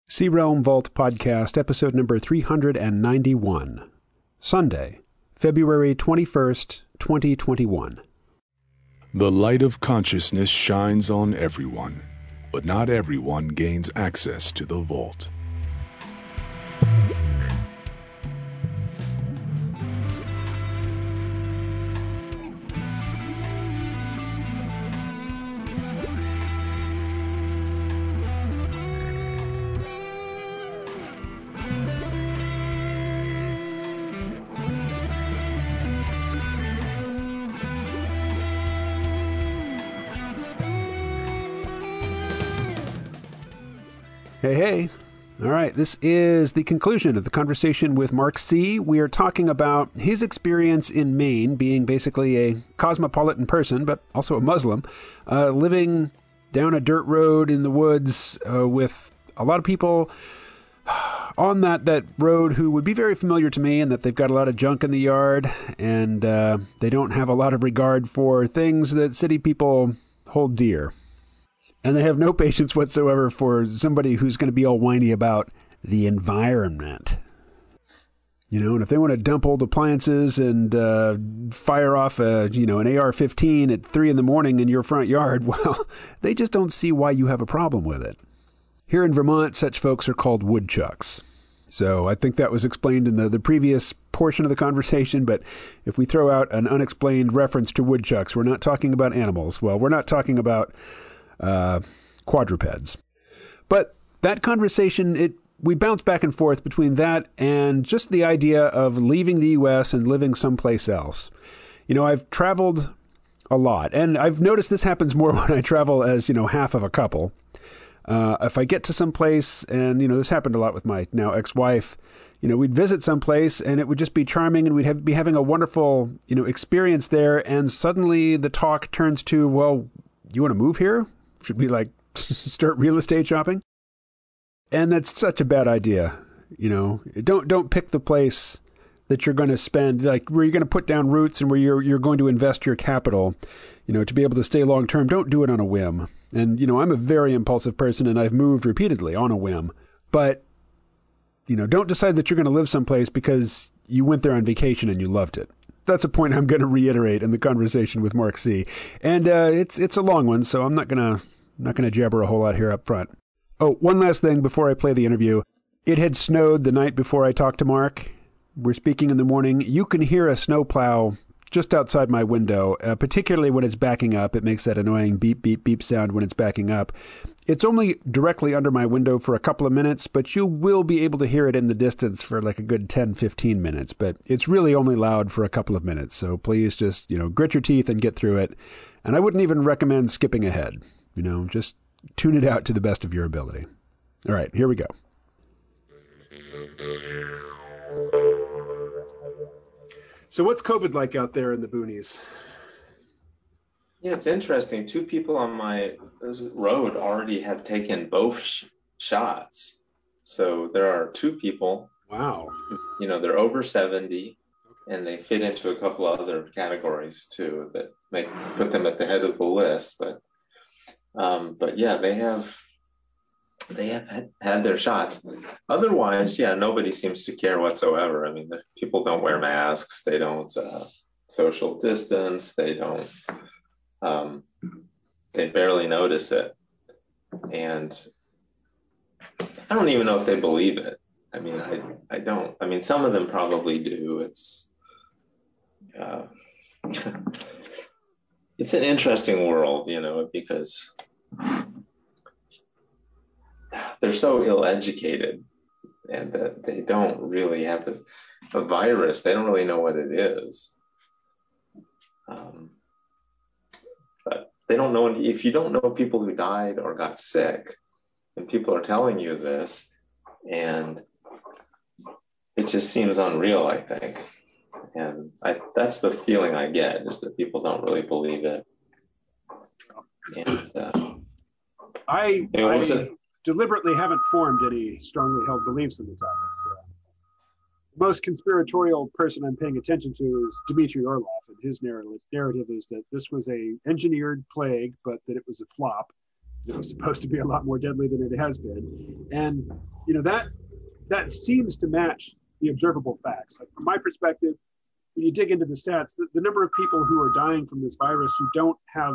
Sea Realm Vault Podcast, episode number 391. Sunday, February 21st, 2021. The light of consciousness shines on everyone, but not everyone gains access to the vault. Hey. All right, this is the conclusion of the conversation with Mark C. We are talking about his experience in Maine, being basically a cosmopolitan person, but also a Muslim, living down a dirt road in the woods with a lot of people on that road who would be very familiar to me, and that they've got a lot of junk in the yard, and they don't have a lot of regard for things that city people hold dear. And they have no patience whatsoever for somebody who's going to be all whiny about the environment. You know, and if they want to dump old appliances and fire off an AR-15 at 3 a.m. in your front yard, well, they just don't see why you have a problem with it. Here in Vermont, such folks are called woodchucks. So I think that was explained in the previous portion of the conversation, but if we throw out an unexplained reference to woodchucks, we're not talking about animals. Well, we're not talking about quadrupeds. But that conversation, we bounce back and forth between that and just the idea of leaving the U.S. and living someplace else. You know, I've traveled a lot, and I've noticed this happens more when I travel as, half of a couple. If I get to some place, and, this happened a lot with my now ex-wife, we'd visit someplace and it would just be charming, and we'd be having a wonderful, experience there. And suddenly the talk turns to, well, you want to move here? Should we start real estate shopping? And that's such a bad idea. Don't pick the place that you're going to spend, where you're going to put down roots and where you're going to invest your capital, to be able to stay long term. Don't do it on a whim. And, I'm a very impulsive person, and I've moved repeatedly on a whim. But, don't decide that you're going to live someplace because you went there on vacation and you loved it. That's a point I'm going to reiterate in the conversation with Mark C. And it's a long one, so I'm not gonna jabber a whole lot here up front. Oh, one last thing before I play the interview. It had snowed the night before I talked to Mark. We're speaking in the morning. You can hear a snowplow just outside my window, particularly when it's backing up. It makes that annoying beep, beep, beep sound when it's backing up. It's only directly under my window for a couple of minutes, but you will be able to hear it in the distance for a good 10, 15 minutes. But it's really only loud for a couple of minutes. So please just, grit your teeth and get through it. And I wouldn't even recommend skipping ahead. Just tune it out to the best of your ability. All right, here we go. So what's COVID like out there in the boonies? Yeah, it's interesting. 2 people on my road already have taken both shots. So there are 2 people. Wow. They're over 70, and they fit into a couple of other categories too that put them at the head of the list. But yeah, they have had their shots. Otherwise, yeah, nobody seems to care whatsoever. I mean, the people don't wear masks. They don't social distance. They don't. They barely notice it, and I don't even know if they believe it. I mean, I don't. I mean, some of them probably do. It's it's an interesting world, because they're so ill-educated, and that they don't really have a virus. They don't really know what it is. But they don't know. If you don't know people who died or got sick, and people are telling you this, and it just seems unreal, I think. And that's the feeling I get, is that people don't really believe it. And I deliberately haven't formed any strongly held beliefs on the topic. The most conspiratorial person I'm paying attention to is Dmitry Orlov, and his narrative is that this was a engineered plague, but that it was a flop. It was supposed to be a lot more deadly than it has been. And that seems to match the observable facts. Like from my perspective, when you dig into the stats, the number of people who are dying from this virus who don't have,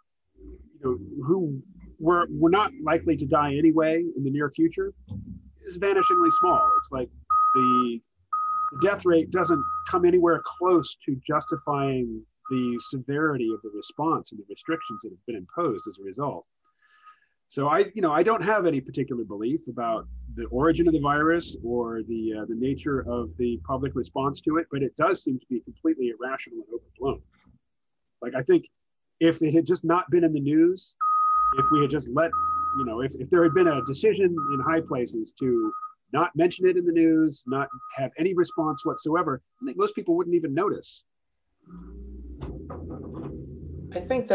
who were not likely to die anyway in the near future is vanishingly small. It's like the death rate doesn't come anywhere close to justifying the severity of the response and the restrictions that have been imposed as a result. So I don't have any particular belief about the origin of the virus or the nature of the public response to it, but it does seem to be completely irrational and overblown. Like, I think if it had just not been in the news, if we had just let, if there had been a decision in high places to not mention it in the news, not have any response whatsoever, I think most people wouldn't even notice. I think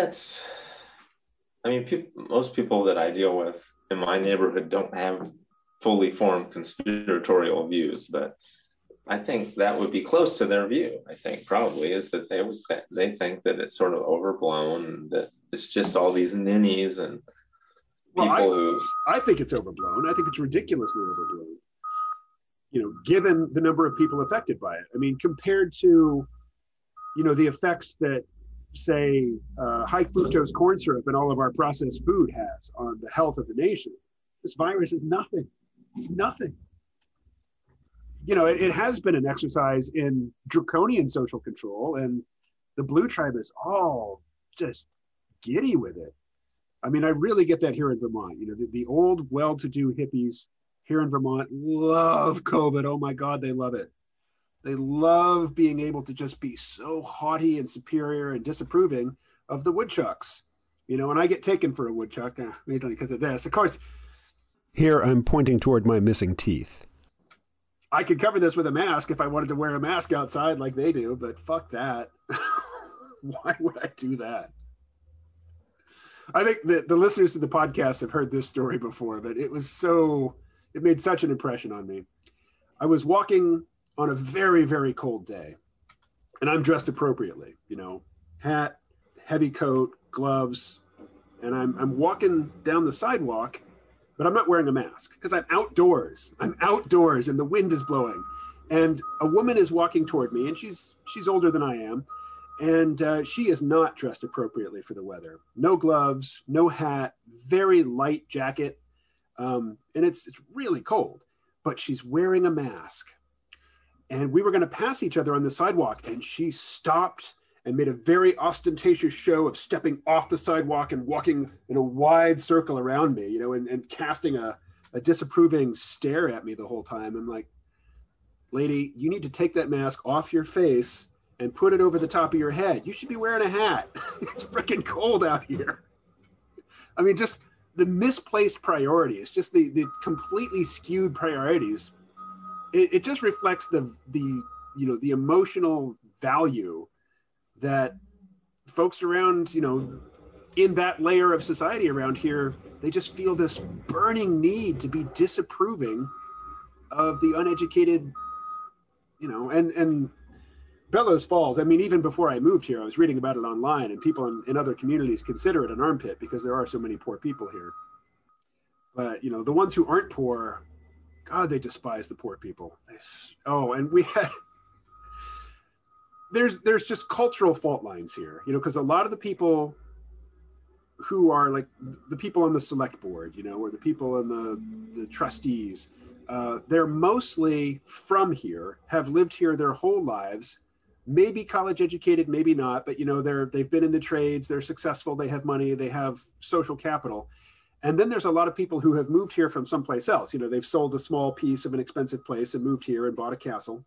most people that I deal with in my neighborhood don't have fully formed conspiratorial views, but I think that would be close to their view. I think probably is that they think that it's sort of overblown, and that it's just all these ninnies and people I think it's overblown. I think it's ridiculously overblown. Given the number of people affected by it. I mean, compared to, the effects that, say, high fructose corn syrup and all of our processed food has on the health of the nation, this virus is nothing. It's nothing. It has been an exercise in draconian social control, and the Blue Tribe is all just giddy with it. I mean, I really get that here in Vermont. The old well-to-do hippies here in Vermont love COVID. Oh my God, they love it. They love being able to just be so haughty and superior and disapproving of the woodchucks. And I get taken for a woodchuck, mainly because of this. Of course, here I'm pointing toward my missing teeth. I could cover this with a mask if I wanted to wear a mask outside like they do, but fuck that. Why would I do that? I think that the listeners to the podcast have heard this story before, but it made such an impression on me. I was walking on a very, very cold day, and I'm dressed appropriately, hat, heavy coat, gloves, and I'm walking down the sidewalk, but I'm not wearing a mask because I'm outdoors and the wind is blowing, and a woman is walking toward me, and she's older than I am, and she is not dressed appropriately for the weather. No gloves, no hat, very light jacket, and it's really cold, but she's wearing a mask. And we were going to pass each other on the sidewalk, and she stopped and made a very ostentatious show of stepping off the sidewalk and walking in a wide circle around me, and casting a disapproving stare at me the whole time. I'm like, lady, you need to take that mask off your face and put it over the top of your head. You should be wearing a hat. It's freaking cold out here. I mean, just the misplaced priorities, just the completely skewed priorities. It just reflects the emotional value that folks around, in that layer of society around here, they just feel this burning need to be disapproving of the uneducated, and Bellows Falls. I mean, even before I moved here, I was reading about it online, and people in other communities consider it an armpit because there are so many poor people here. But, the ones who aren't poor, God, they despise the poor people. And we had, there's just cultural fault lines here, because a lot of the people who are like the people on the select board, or the people in the trustees, they're mostly from here, have lived here their whole lives, maybe college educated, maybe not, but they've been in the trades, they're successful, they have money, they have social capital. And then there's a lot of people who have moved here from someplace else. They've sold a small piece of an expensive place and moved here and bought a castle.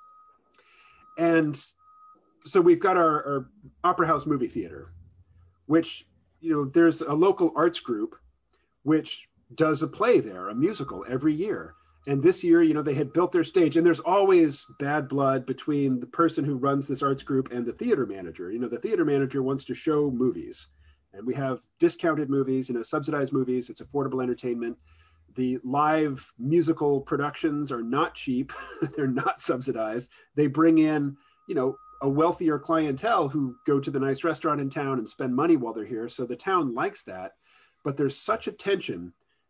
And so we've got our Opera House movie theater, which, there's a local arts group which does a play there, a musical every year. And this year, they had built their stage, and there's always bad blood between the person who runs this arts group and the theater manager. The theater manager wants to show movies. And we have discounted movies, subsidized movies. It's affordable entertainment. The live musical productions are not cheap. They're not subsidized. They bring in, a wealthier clientele who go to the nice restaurant in town and spend money while they're here. So the town likes that. But there's such a tension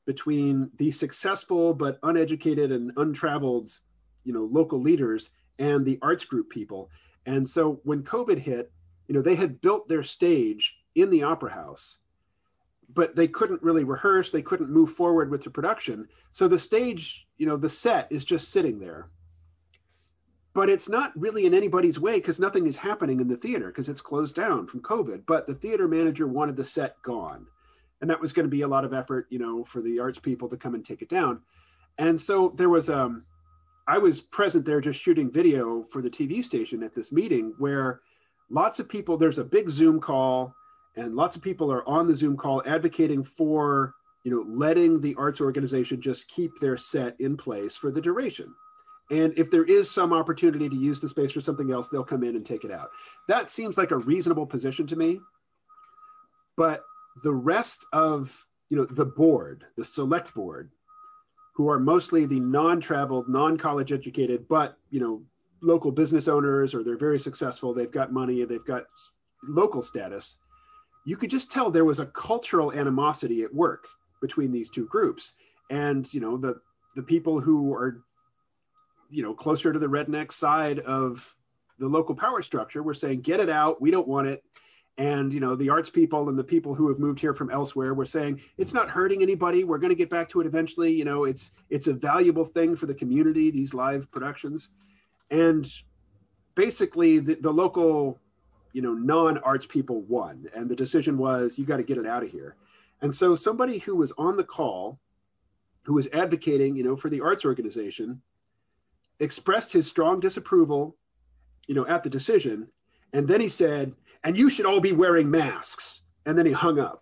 between the successful but uneducated and untraveled, local leaders and the arts group people. And so when COVID hit, they had built their stage in the Opera House, but they couldn't really rehearse. They couldn't move forward with the production. So the stage, the set is just sitting there. But it's not really in anybody's way because nothing is happening in the theater because it's closed down from COVID. But the theater manager wanted the set gone. And that was going to be a lot of effort, for the arts people to come and take it down. And so there was, I was present there just shooting video for the TV station at this meeting where lots of people, there's a big Zoom call and lots of people are on the Zoom call advocating for, letting the arts organization just keep their set in place for the duration. And if there is some opportunity to use the space for something else, they'll come in and take it out. That seems like a reasonable position to me. But the rest of, the board, the select board, who are mostly the non-traveled, non-college educated, but, local business owners, or they're very successful, they've got money, they've got local status, you could just tell there was a cultural animosity at work between these two groups. And, the people who are, closer to the redneck side of the local power structure were saying, get it out, we don't want it. And, the arts people and the people who have moved here from elsewhere were saying, it's not hurting anybody. We're going to get back to it eventually. It's a valuable thing for the community, these live productions. And basically the local, non-arts people won. And the decision was, you got to get it out of here. And so somebody who was on the call, who was advocating, for the arts organization, expressed his strong disapproval, at the decision. And then he said, and you should all be wearing masks. And then he hung up.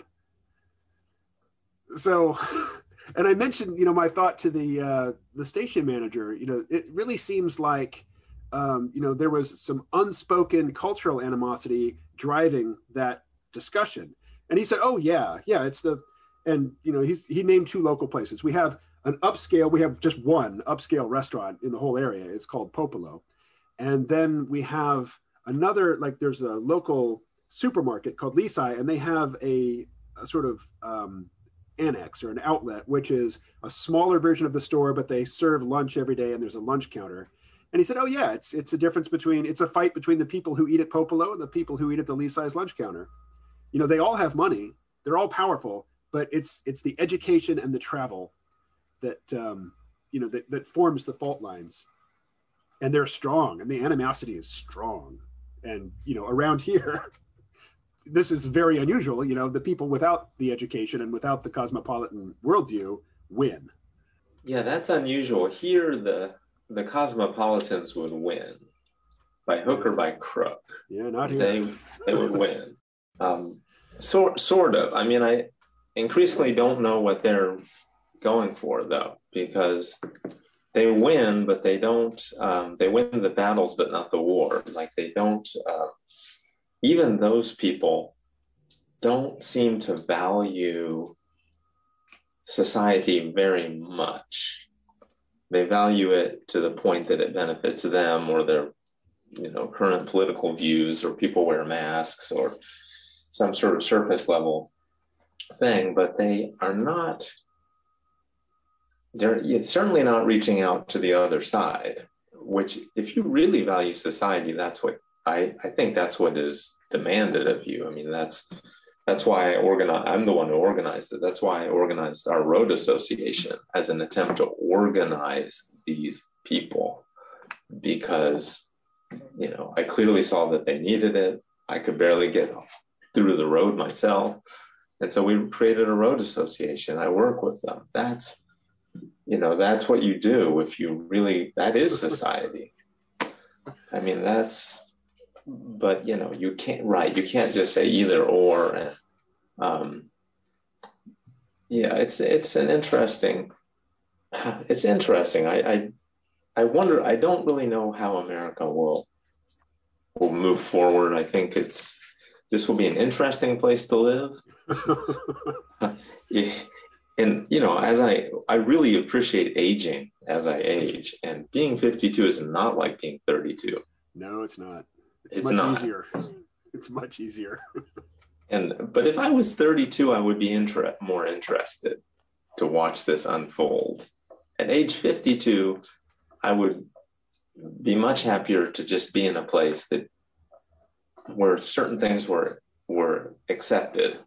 So, and I mentioned, my thought to the station manager, it really seems like, there was some unspoken cultural animosity driving that discussion. And he said, oh yeah, it's and he named two local places. We have we have just one upscale restaurant in the whole area. It's called Popolo. And then we have another, there's a local supermarket called Lisai, and they have a sort of annex or an outlet, which is a smaller version of the store, but they serve lunch every day and there's a lunch counter. And he said, oh yeah, it's a difference it's a fight between the people who eat at Popolo and the people who eat at the Lisai's lunch counter. They all have money, they're all powerful, but it's the education and the travel that, that forms the fault lines. And they're strong, and the animosity is strong. And, around here, this is very unusual. The people without the education and without the cosmopolitan worldview win. Yeah, that's unusual. Here, the cosmopolitans would win by hook or by crook. Yeah, not here. They would win. Sort of. I mean, I increasingly don't know what they're going for, though, because they win, but they don't, they win the battles, but not the war. They don't, even those people don't seem to value society very much. They value it to the point that it benefits them or their, current political views, or people wear masks or some sort of surface level thing, but they are not, they're certainly not reaching out to the other side, which if you really value society, that's what I think that's what is demanded of you. I mean, that's why I'm the one who organized it. That's why I organized our road association as an attempt to organize these people, because, I clearly saw that they needed it. I could barely get through the road myself. And so we created a road association. I work with them. That's what you do if you really, that is society. I mean, but you can't just say either or. And it's interesting. I wonder, I don't really know how America will move forward. I think this will be an interesting place to live. And, as I really appreciate aging as I age, and being 52 is not like being 32. No, it's not. It's much easier. It's much easier. But if I was 32, I would be more interested. to watch this unfold. At age 52, I would be much happier to just be in a place that where certain things were accepted.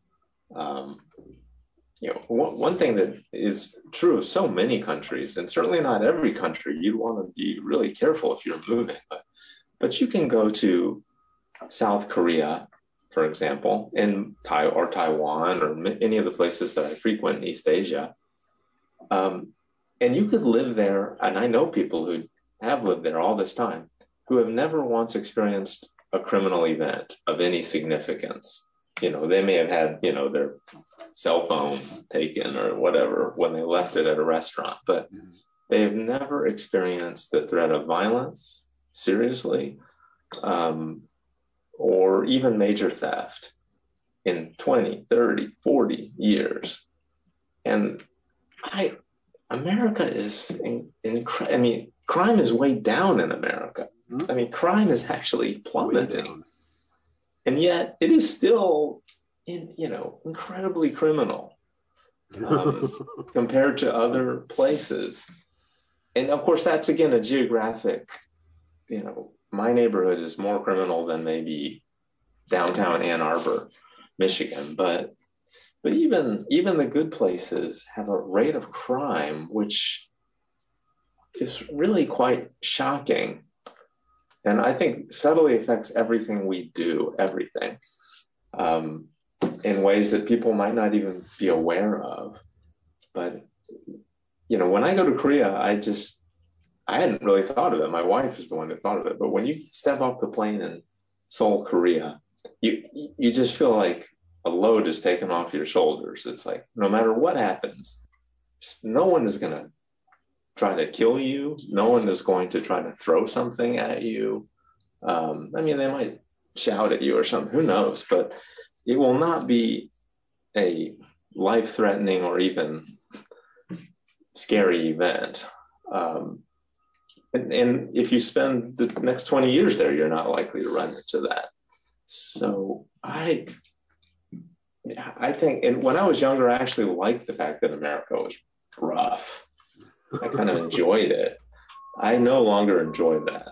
One thing that is true of so many countries, and certainly not every country, you want to be really careful if you're moving, but you can go to South Korea, for example, or Taiwan, or any of the places that I frequent in East Asia, and you could live there. And I know people who have lived there all this time who have never once experienced a criminal event of any significance. They may have had, their cell phone taken or whatever when they left it at a restaurant, but they have never experienced the threat of violence, seriously, or even major theft in 20, 30, 40 years. And America is incredible. I mean, crime is way down in America. I mean, crime is actually plummeting. And yet it is still, incredibly criminal compared to other places. And of course, that's, again, a geographic, my neighborhood is more criminal than maybe downtown Ann Arbor, Michigan. But even the good places have a rate of crime which is really quite shocking. And I think subtly affects everything we do, everything, in ways that people might not even be aware of. But, when I go to Korea, I hadn't really thought of it. My wife is the one that thought of it. But when you step off the plane in Seoul, Korea, you just feel like a load is taken off your shoulders. It's like, no matter what happens, no one is going to try to kill you. No one is going to try to throw something at you. I mean, they might shout at you or something, who knows, but it will not be a life-threatening or even scary event. And if you spend the next 20 years there, you're not likely to run into that. So I think, and when I was younger, I actually liked the fact that America was rough. I kind of enjoyed it. I no longer enjoy that.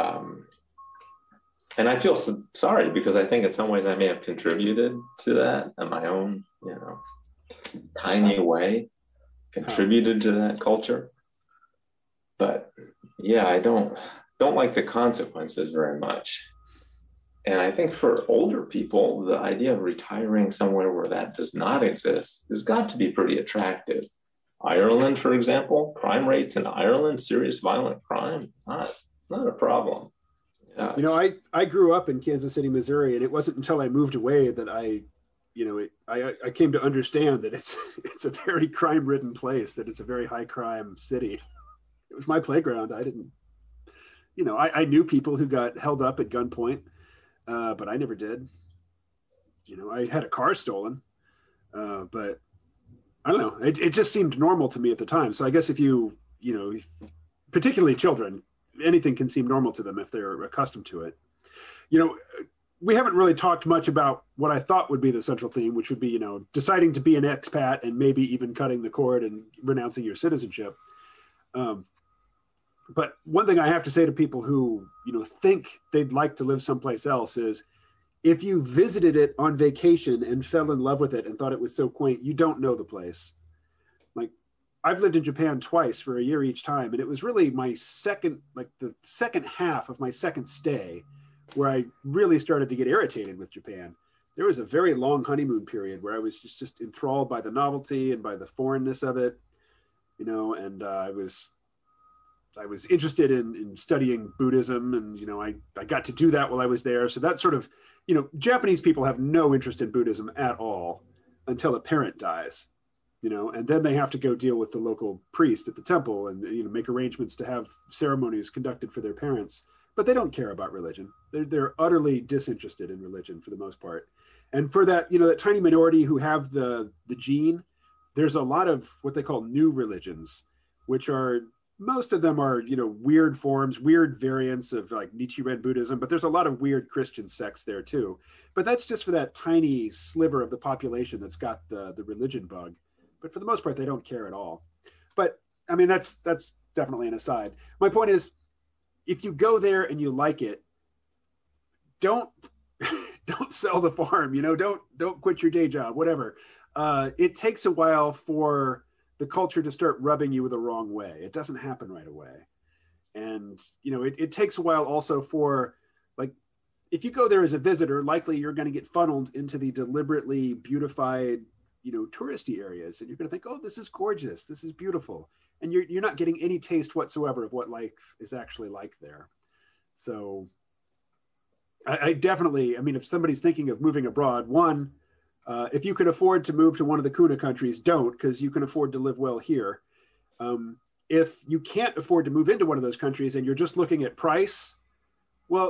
And I feel sorry because I think in some ways I may have contributed to that in my own, tiny way, contributed to that culture. But yeah, I don't like the consequences very much. And I think for older people, the idea of retiring somewhere where that does not exist has got to be pretty attractive. Ireland, for example, crime rates in Ireland, serious violent crime, not a problem. Yeah, I grew up in Kansas City, Missouri, and it wasn't until I moved away that I came to understand that it's a very crime-ridden place, that it's a very high crime city. It was my playground. I didn't, I knew people who got held up at gunpoint, but I never did. I had a car stolen, but I don't know. It just seemed normal to me at the time. So I guess if particularly children, anything can seem normal to them if they're accustomed to it. We haven't really talked much about what I thought would be the central theme, which would be, deciding to be an expat and maybe even cutting the cord and renouncing your citizenship. But one thing I have to say to people who, think they'd like to live someplace else is, if you visited it on vacation and fell in love with it and thought it was so quaint, you don't know the place. Like, I've lived in Japan twice for a year each time, and it was really the second half of my second stay where I really started to get irritated with Japan. There was a very long honeymoon period where I was just enthralled by the novelty and by the foreignness of it, and I was interested in studying Buddhism, and I got to do that while I was there. So that sort of, Japanese people have no interest in Buddhism at all until a parent dies, and then they have to go deal with the local priest at the temple and make arrangements to have ceremonies conducted for their parents. But they don't care about religion. They're utterly disinterested in religion for the most part. And for that, that tiny minority who have the gene, there's a lot of what they call new religions, which are, most of them are, weird forms, weird variants of like Nichiren Buddhism, but there's a lot of weird Christian sects there too. But that's just for that tiny sliver of the population that's got the religion bug. but for the most part, they don't care at all. But I mean, that's definitely an aside. My point is, if you go there and you like it, don't don't sell the farm. Don't quit your day job. Whatever. It takes a while for the culture to start rubbing you the wrong way. It doesn't happen right away, and it takes a while also for, like, if you go there as a visitor, likely you're going to get funneled into the deliberately beautified, touristy areas, and you're going to think, oh, this is gorgeous, this is beautiful, and you're not getting any taste whatsoever of what life is actually like there. So I definitely, I mean, if somebody's thinking of moving abroad, one, if you can afford to move to one of the Kuna countries, don't, because you can afford to live well here. If you can't afford to move into one of those countries and you're just looking at price, well,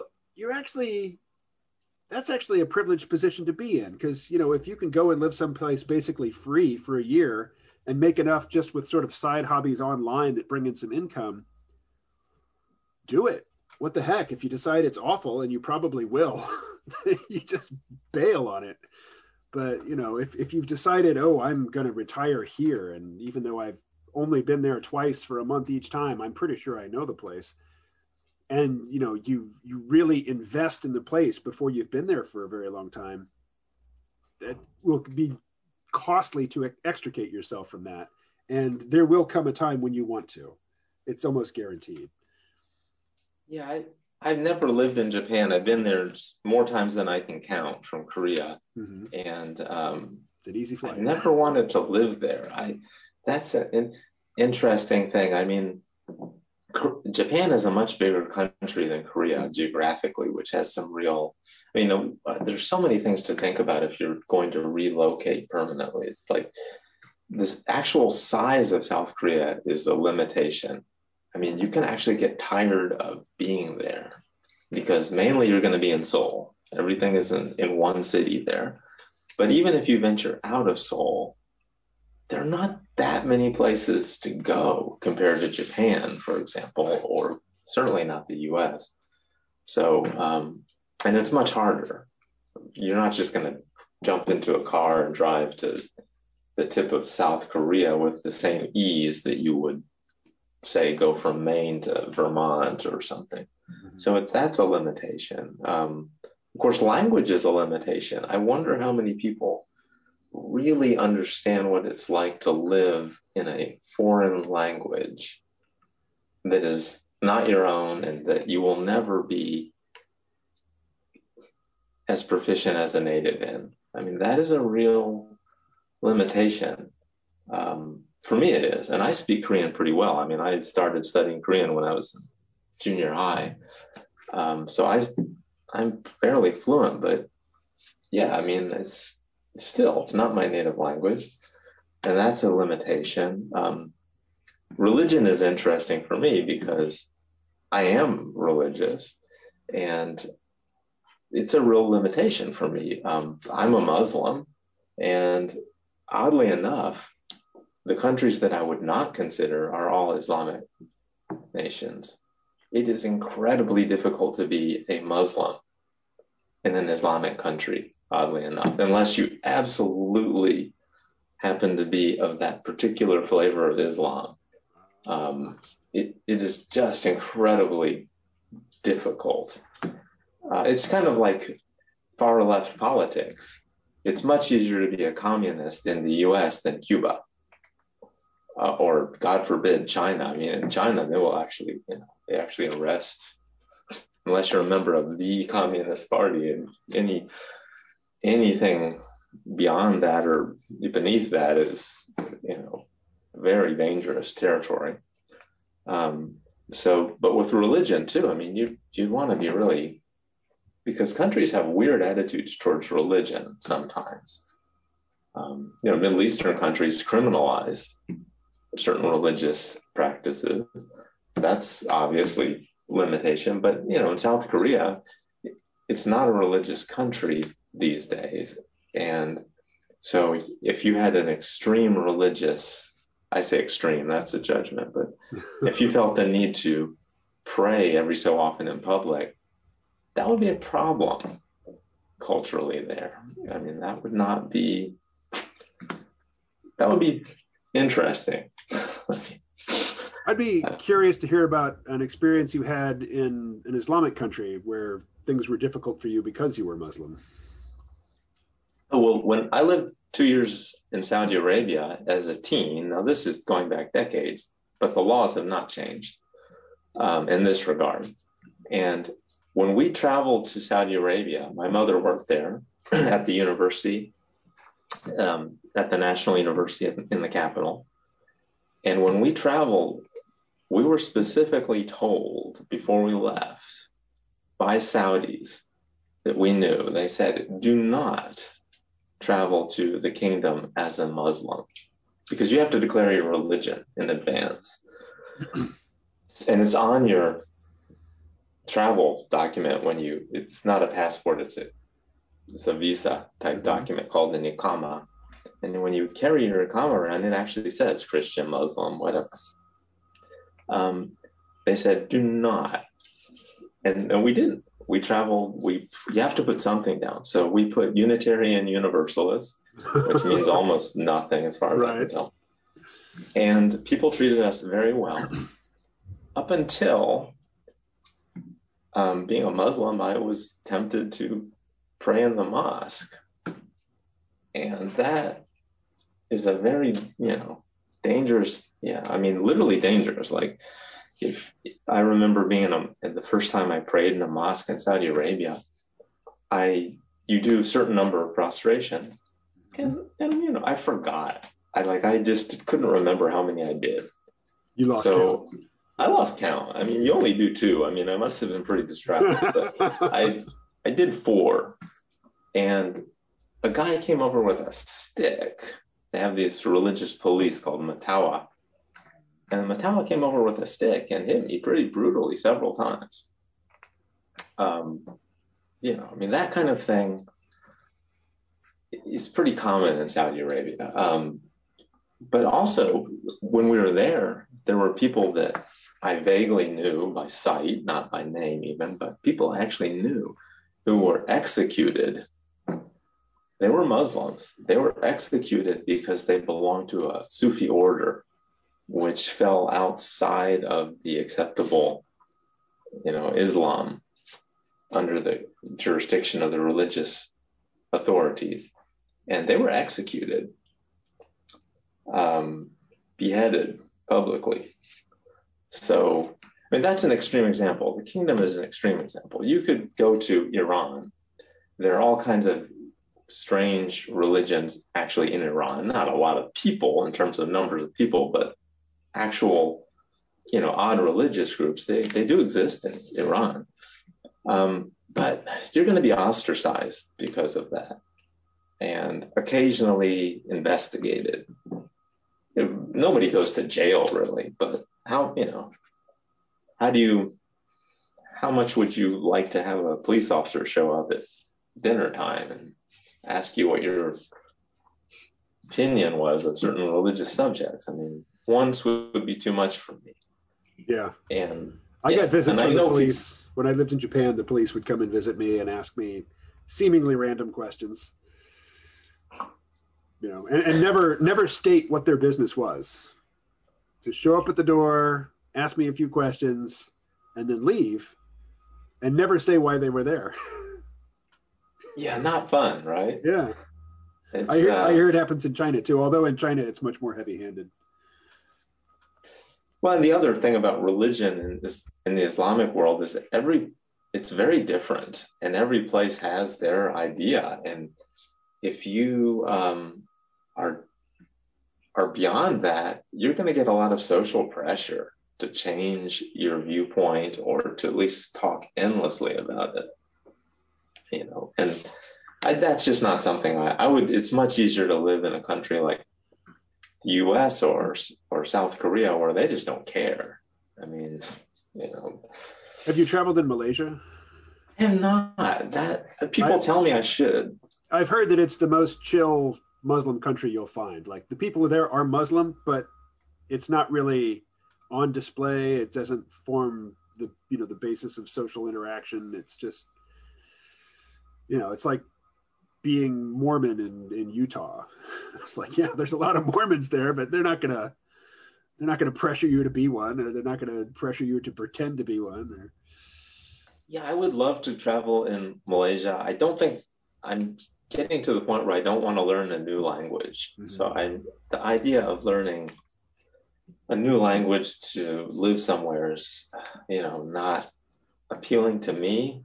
that's actually a privileged position to be in, because if you can go and live someplace basically free for a year and make enough just with sort of side hobbies online that bring in some income, do it. What the heck? If you decide it's awful, and you probably will, you just bail on it. But if you've decided, oh, I'm going to retire here, and even though I've only been there twice for a month each time, I'm pretty sure I know the place, and you really invest in the place before you've been there for a very long time, that will be costly to extricate yourself from that, and there will come a time when you want to. It's almost guaranteed. Yeah, I've never lived in Japan. I've been there more times than I can count from Korea, Mm-hmm. and It's an easy flight. I never wanted to live there. That's an interesting thing. I mean, Japan is a much bigger country than Korea geographically, which has some real, I mean, there's so many things to think about if you're going to relocate permanently. Like, this actual size of South Korea is a limitation. I mean, you can actually get tired of being there, because mainly you're going to be in Seoul. Everything is in one city there. But even if you venture out of Seoul, there are not that many places to go compared to Japan, for example, or certainly not the US. So, and it's much harder. You're not just going to jump into a car and drive to the tip of South Korea with the same ease that you would, say, go from Maine to Vermont or something. Mm-hmm. So that's a limitation. Of course, language is a limitation. I wonder how many people really understand what it's like to live in a foreign language that is not your own, and that you will never be as proficient as a native in. I mean, that is a real limitation. For me, it is. And I speak Korean pretty well. I mean, I started studying Korean when I was in junior high. So I'm fairly fluent, but yeah, I mean, it's not my native language, and that's a limitation. Religion is interesting for me because I am religious, and it's a real limitation for me. I'm a Muslim, and oddly enough, the countries that I would not consider are all Islamic nations. It is incredibly difficult to be a Muslim in an Islamic country, oddly enough, unless you absolutely happen to be of that particular flavor of Islam. It is just incredibly difficult. It's kind of like far left politics. It's much easier to be a communist in the US than Cuba. Or, God forbid, China. I mean, in China, they will actually, they actually arrest, unless you're a member of the Communist Party, and anything beyond that or beneath that is, very dangerous territory. But with religion too, I mean, you want to be really, because countries have weird attitudes towards religion sometimes. Middle Eastern countries criminalize certain religious practices. That's obviously limitation, but in South Korea, it's not a religious country these days. And so if you had an extreme religious, I say extreme, that's a judgment, but if you felt the need to pray every so often in public, that would be a problem culturally there. I mean, that would not be that would be interesting. I'd be curious to hear about an experience you had in an Islamic country where things were difficult for you because you were Muslim. Oh, well, when I lived 2 years in Saudi Arabia as a teen, now this is going back decades, but the laws have not changed in this regard. And when we traveled to Saudi Arabia, my mother worked there at the university, at the National University in the capital. And when we traveled, we were specifically told before we left by Saudis that we knew. They said, do not travel to the kingdom as a Muslim because you have to declare your religion in advance. And it's on your travel document it's not a passport, it's a visa type document called an Iqama. And when you carry your Iqama around, it actually says Christian, Muslim, whatever. They said, do not. And we didn't. We traveled, you have to put something down. So we put Unitarian Universalist, which means almost nothing as far as I can tell. And people treated us very well. Up until being a Muslim, I was tempted to pray in the mosque. And that is a very, dangerous, literally dangerous. Like, if I remember being the first time I prayed in a mosque in Saudi Arabia, you do a certain number of prostration, and I forgot. I just couldn't remember how many I did. You lost count. I lost count. I mean, you only do 2. I mean, I must have been pretty distracted, but I did 4, and a guy came over with a stick. They have these religious police called Matawa. And Matawa came over with a stick and hit me pretty brutally several times. That kind of thing is pretty common in Saudi Arabia. But also, when we were there were people that I vaguely knew by sight, not by name even, but people I actually knew who were executed. They were Muslims. They were executed because they belonged to a Sufi order, which fell outside of the acceptable, Islam under the jurisdiction of the religious authorities. And they were executed, beheaded publicly. So, that's an extreme example. The kingdom is an extreme example. You could go to Iran. There are all kinds of strange religions actually in Iran. Not a lot of people in terms of numbers of people, but actual, odd religious groups, they do exist in Iran. But you're going to be ostracized because of that and occasionally investigated. Nobody goes to jail really, but how much would you like to have a police officer show up at dinner time and ask you what your opinion was of certain religious subjects? I mean, once would be too much for me. Yeah. And I got visits from the police. When I lived in Japan, the police would come and visit me and ask me seemingly random questions. And never state what their business was. Just show up at the door, ask me a few questions, and then leave, and never say why they were there. Yeah, not fun, right? Yeah. I hear it happens in China too, although in China it's much more heavy-handed. Well, and the other thing about religion in the Islamic world is it's very different, and every place has their idea. And if you are beyond that, you're going to get a lot of social pressure to change your viewpoint or to at least talk endlessly about it. And that's just not something I would. It's much easier to live in a country like the U.S. or South Korea where they just don't care. I mean, Have you traveled in Malaysia? I have not. That people tell me I should. I've heard that it's the most chill Muslim country you'll find. Like, the people there are Muslim, but it's not really on display. It doesn't form the basis of social interaction. It's just, it's like being Mormon in Utah. It's like, yeah, there's a lot of Mormons there, but they're not gonna pressure you to be one, or they're not gonna pressure you to pretend to be one. Or Yeah, I would love to travel in Malaysia. I don't think I'm getting to the point where I don't want to learn a new language. So the idea of learning a new language to live somewhere is, not appealing to me.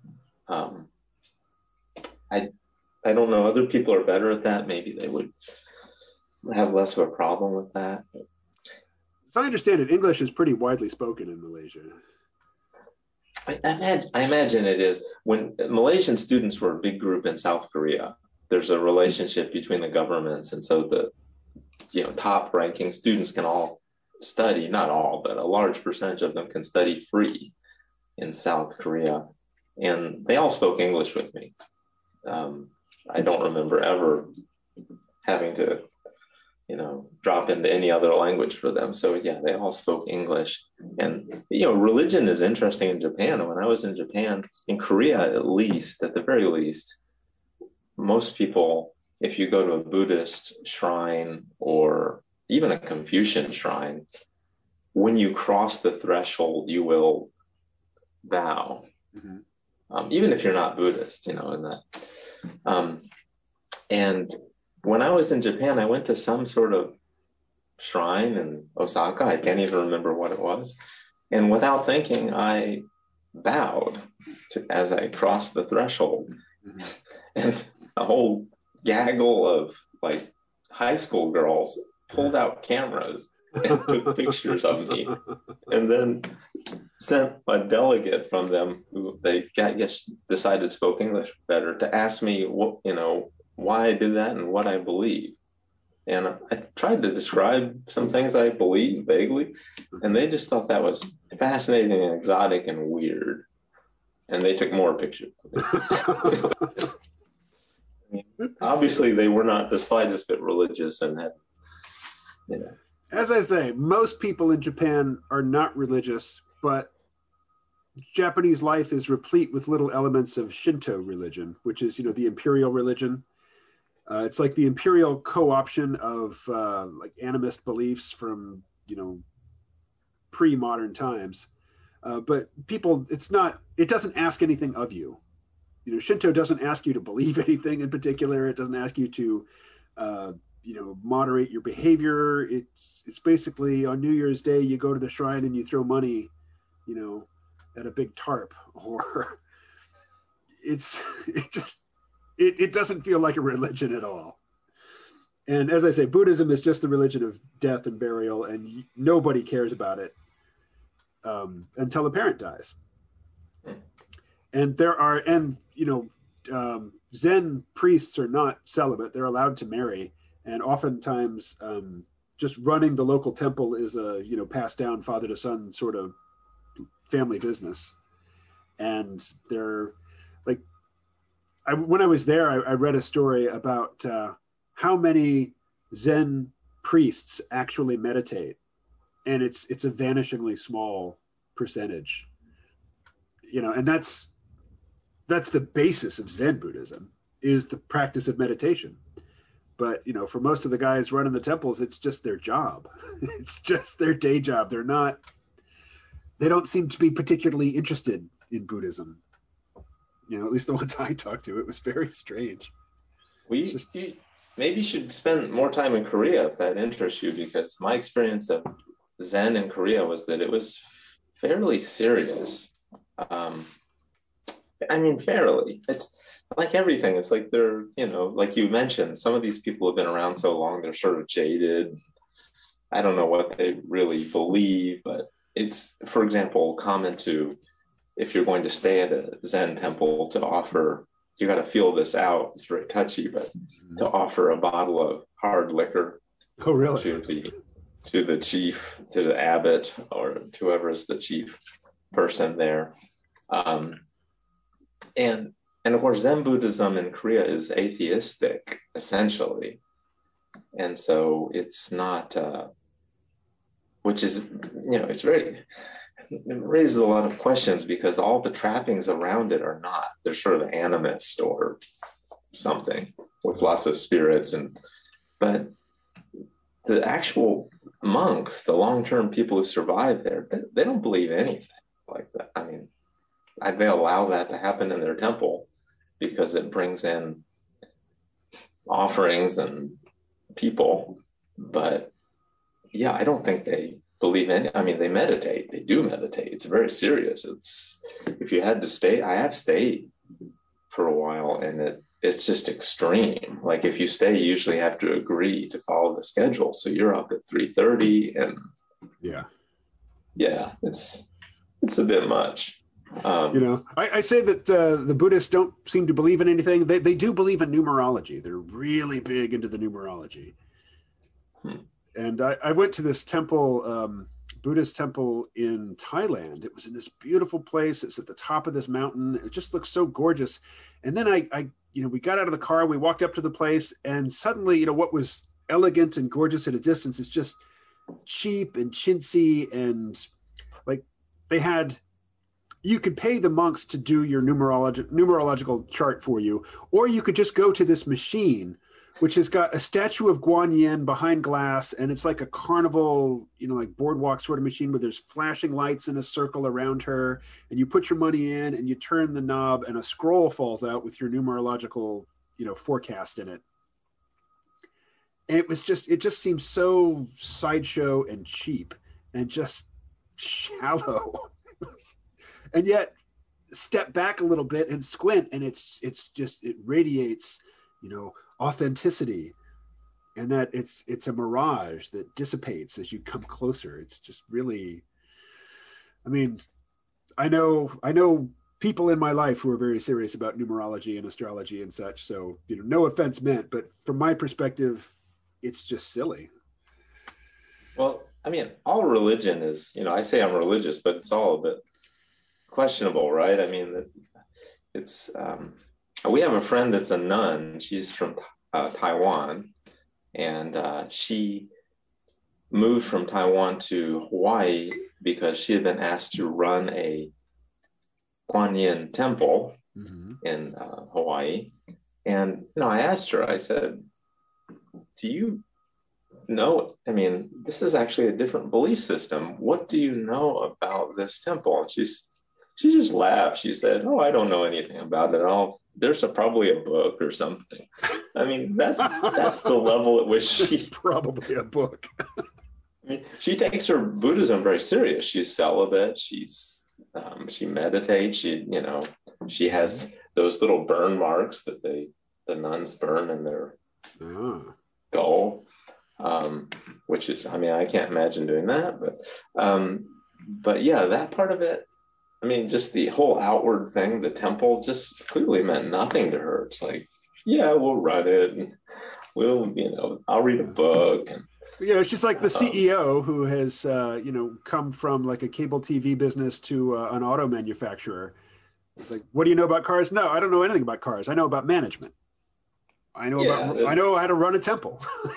I I don't know. Other people are better at that. Maybe they would have less of a problem with that. as I understand it, English is pretty widely spoken in Malaysia. I imagine it is. When Malaysian students were a big group in South Korea, there's a relationship between the governments, and so the top ranking students can all study, not all, but a large percentage of them can study free in South Korea, and they all spoke English with me. I don't remember ever having to drop into any other language for them. So yeah, they all spoke English. And religion is interesting in Japan. When I was in Japan, in Korea at the very least, most people, if you go to a Buddhist shrine or even a Confucian shrine, when you cross the threshold, you will bow. Even if you're not Buddhist, in that. And when I was in Japan, I went to some sort of shrine in Osaka. I can't even remember what it was. And without thinking, I bowed as I crossed the threshold. And a whole gaggle of high school girls pulled out cameras and took pictures of me, and then sent a delegate from them who they decided spoke English better to ask me why I did that and what I believe. And I tried to describe some things I believe vaguely, and they just thought that was fascinating and exotic and weird. And they took more pictures. Obviously, they were not the slightest bit religious and had, As I say, most people in Japan are not religious, but Japanese life is replete with little elements of Shinto religion, which is, the imperial religion. It's like the imperial co-option of animist beliefs from, pre-modern times. But people, it doesn't ask anything of you. Shinto doesn't ask you to believe anything in particular. It doesn't ask you to, moderate your behavior. It's basically on New Year's Day, you go to the shrine and you throw money, at a big tarp, or it doesn't feel like a religion at all. And as I say, Buddhism is just the religion of death and burial, and nobody cares about it until a parent dies. And Zen priests are not celibate. They're allowed to marry. And oftentimes just running the local temple is a, passed down father to son sort of family business. And they're when I was there, I read a story about how many Zen priests actually meditate. And it's a vanishingly small percentage, and that's the basis of Zen Buddhism, is the practice of meditation. But, for most of the guys running the temples, it's just their job. It's just their day job. They don't seem to be particularly interested in Buddhism. At least the ones I talked to, it was very strange. You maybe should spend more time in Korea if that interests you, because my experience of Zen in Korea was that it was fairly serious. Fairly. It's like everything. It's like they're, like you mentioned, some of these people have been around so long, they're sort of jaded. I don't know what they really believe, but it's, for example, common to, if you're going to stay at a Zen temple, to offer, you got to feel this out. It's very touchy, but to offer a bottle of hard liquor. Oh, really? To the chief, to the abbot, or to whoever is the chief person there. And of course, Zen Buddhism in Korea is atheistic, essentially. And so it's not, which is, it raises a lot of questions, because all the trappings around it are not. They're sort of animist or, something with lots of spirits. But the actual monks, the long-term people who survive there, they don't believe anything like that. I mean, they allow that to happen in their temple because it brings in offerings and people. But yeah, I don't think they believe in. I mean, they meditate. They do meditate. It's very serious. It's, if you had to stay, I have stayed for a while, and it's just extreme. Like if you stay, you usually have to agree to follow the schedule. So you're up at 3:30, and yeah, it's a bit much. I say that the Buddhists don't seem to believe in anything. They do believe in numerology. They're really big into the numerology. And I went to this temple, Buddhist temple in Thailand. It was in this beautiful place. It's at the top of this mountain. It just looks so gorgeous. And then we got out of the car, we walked up to the place, and suddenly, what was elegant and gorgeous at a distance is just cheap and chintzy. And like you could pay the monks to do your numerological chart for you, or you could just go to this machine, which has got a statue of Guan Yin behind glass, and it's like a carnival, like boardwalk sort of machine where there's flashing lights in a circle around her, and you put your money in and you turn the knob and a scroll falls out with your numerological, forecast in it. And it just seems so sideshow and cheap and just shallow. And yet step back a little bit and squint, and it radiates, authenticity, and that it's a mirage that dissipates as you come closer. It's just really, I mean, I know people in my life who are very serious about numerology and astrology and such. So, no offense meant, but from my perspective, it's just silly. Well, I mean, all religion is, I say I'm religious, but it's all a bit questionable, right? I mean, it's, we have a friend that's a nun. She's from Taiwan, and she moved from Taiwan to Hawaii because she had been asked to run a Guan Yin temple in Hawaii. And I asked her, I said, do you know, I mean, this is actually a different belief system. What do you know about this temple? And she just laughed. She said, "Oh, I don't know anything about it. There's probably a book or something." I mean, that's the level at which she's probably a book. I mean, she takes her Buddhism very serious. She's celibate. she meditates. She has those little burn marks that the nuns burn in their skull, which is, I mean, I can't imagine doing that, but yeah, that part of it. I mean, just the whole outward thing, the temple just clearly meant nothing to her. It's like, yeah, we'll run it, and we'll, I'll read a book. And, she's like the CEO who has, come from like a cable TV business to an auto manufacturer. It's like, what do you know about cars? No, I don't know anything about cars. I know about management. I know how to run a temple.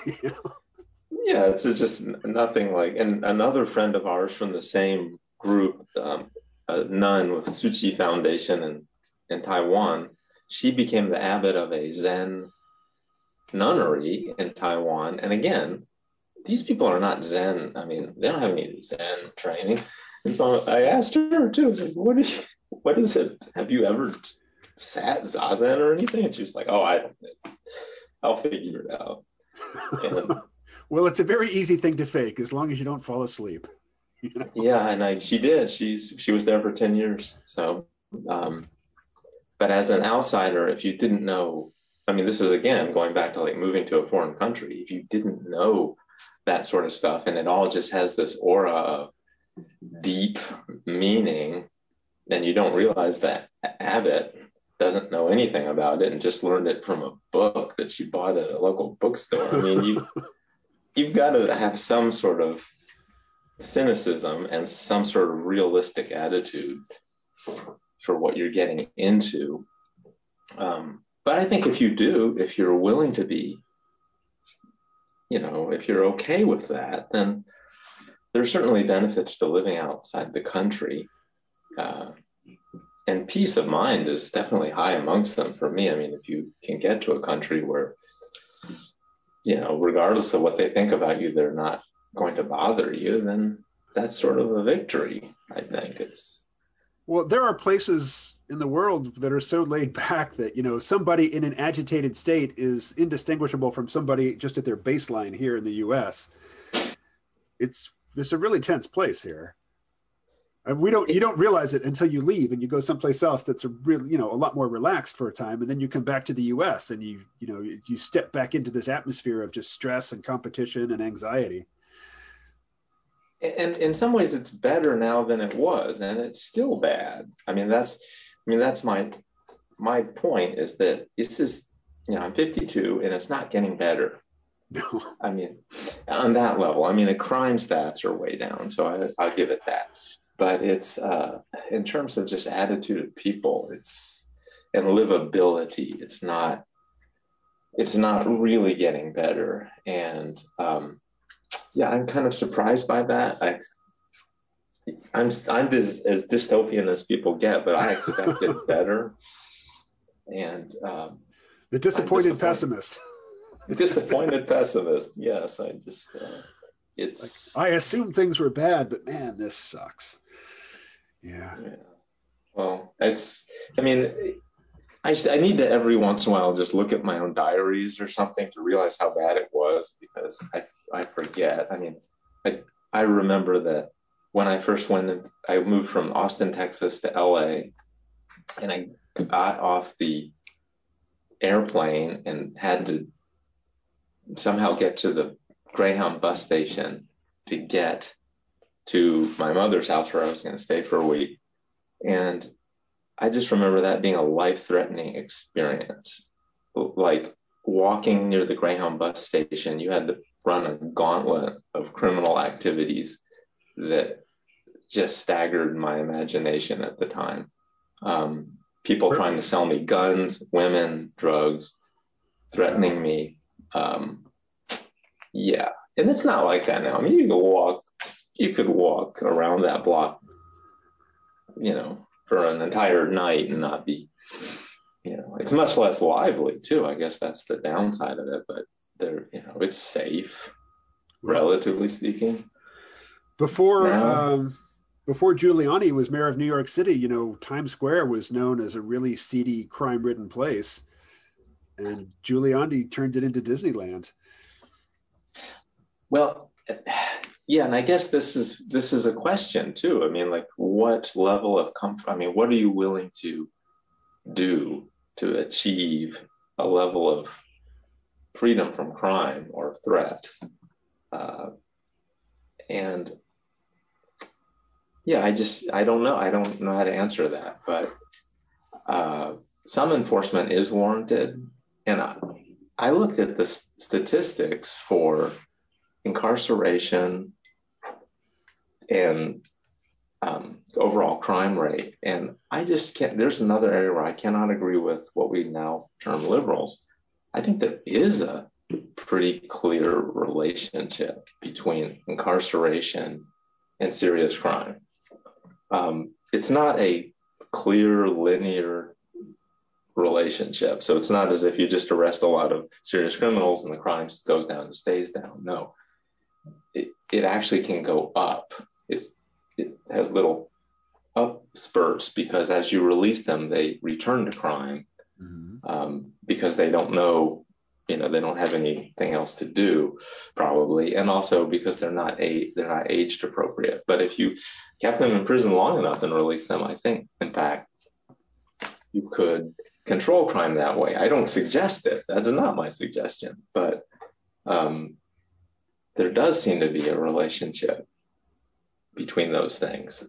Yeah, it's just nothing like, and another friend of ours from the same group, a nun with Tzu Chi Foundation in Taiwan, she became the abbot of a Zen nunnery in Taiwan. And again, these people are not Zen. I mean, they don't have any Zen training. And so I asked her too, like, what is it? Have you ever sat Zazen or anything? And she was like, "Oh, I'll figure it out." And, well, it's a very easy thing to fake as long as you don't fall asleep. Yeah, and she did. She was there for 10 years. So, but as an outsider, if you didn't know, I mean, this is again going back to like moving to a foreign country. If you didn't know that sort of stuff, and it all just has this aura of deep meaning, then you don't realize that Abbott doesn't know anything about it and just learned it from a book that she bought at a local bookstore. I mean, you've got to have some sort of cynicism and some sort of realistic attitude for what you're getting into. But I think if you're willing to be, if you're okay with that, then there's certainly benefits to living outside the country. and peace of mind is definitely high amongst them for me. I mean, if you can get to a country where, regardless of what they think about you, they're not going to bother you, then that's sort of a victory. I think it's. Well, there are places in the world that are so laid back that, somebody in an agitated state is indistinguishable from somebody just at their baseline here in the US. It's a really tense place here. And you don't realize it until you leave and you go someplace else that's a lot more relaxed for a time. And then you come back to the US and you step back into this atmosphere of just stress and competition and anxiety. And in some ways it's better now than it was, and it's still bad. That's my point, is that this is, I'm 52 and it's not getting better. No. On that level, the crime stats are way down, so I'll give it that. But it's in terms of just attitude of people, and livability, it's not really getting better. And I'm kind of surprised by that. I'm as dystopian as people get, but I expected better. And the disappointed pessimist. Disappointed pessimist. Yes, I just it's. I assumed things were bad, but man, this sucks. Yeah. Well, I need to every once in a while just look at my own diaries or something to realize how bad it was, because I forget. I remember that when I first I moved from Austin, Texas to LA, and I got off the airplane and had to somehow get to the Greyhound bus station to get to my mother's house where I was going to stay for a week. And I just remember that being a life-threatening experience. Like walking near the Greyhound bus station, you had to run a gauntlet of criminal activities that just staggered my imagination at the time. People trying to sell me guns, women, drugs, threatening me. And it's not like that now. You could walk around that block, for an entire night and not be, it's much less lively too. I guess that's the downside of it, but it's safe, relatively speaking. Before Giuliani was mayor of New York City, Times Square was known as a really seedy, crime-ridden place, and Giuliani turned it into Disneyland. Well, yeah, and I guess this is a question too. What level of comfort? What are you willing to do to achieve a level of freedom from crime or threat? And yeah, I don't know. I don't know how to answer that, but some enforcement is warranted. And I looked at the statistics for incarceration and overall crime rate. And I just can't, there's another area where I cannot agree with what we now term liberals. I think there is a pretty clear relationship between incarceration and serious crime. It's not a clear linear relationship. So it's not as if you just arrest a lot of serious criminals and the crime goes down and stays down. No, it actually can go up. It has little up spurts, because as you release them, they return to crime, because they don't know, they don't have anything else to do, probably, and also because they're not aged appropriate. But if you kept them in prison long enough and released them, I think, in fact, you could control crime that way. I don't suggest it. That's not my suggestion, but there does seem to be a relationship between those things.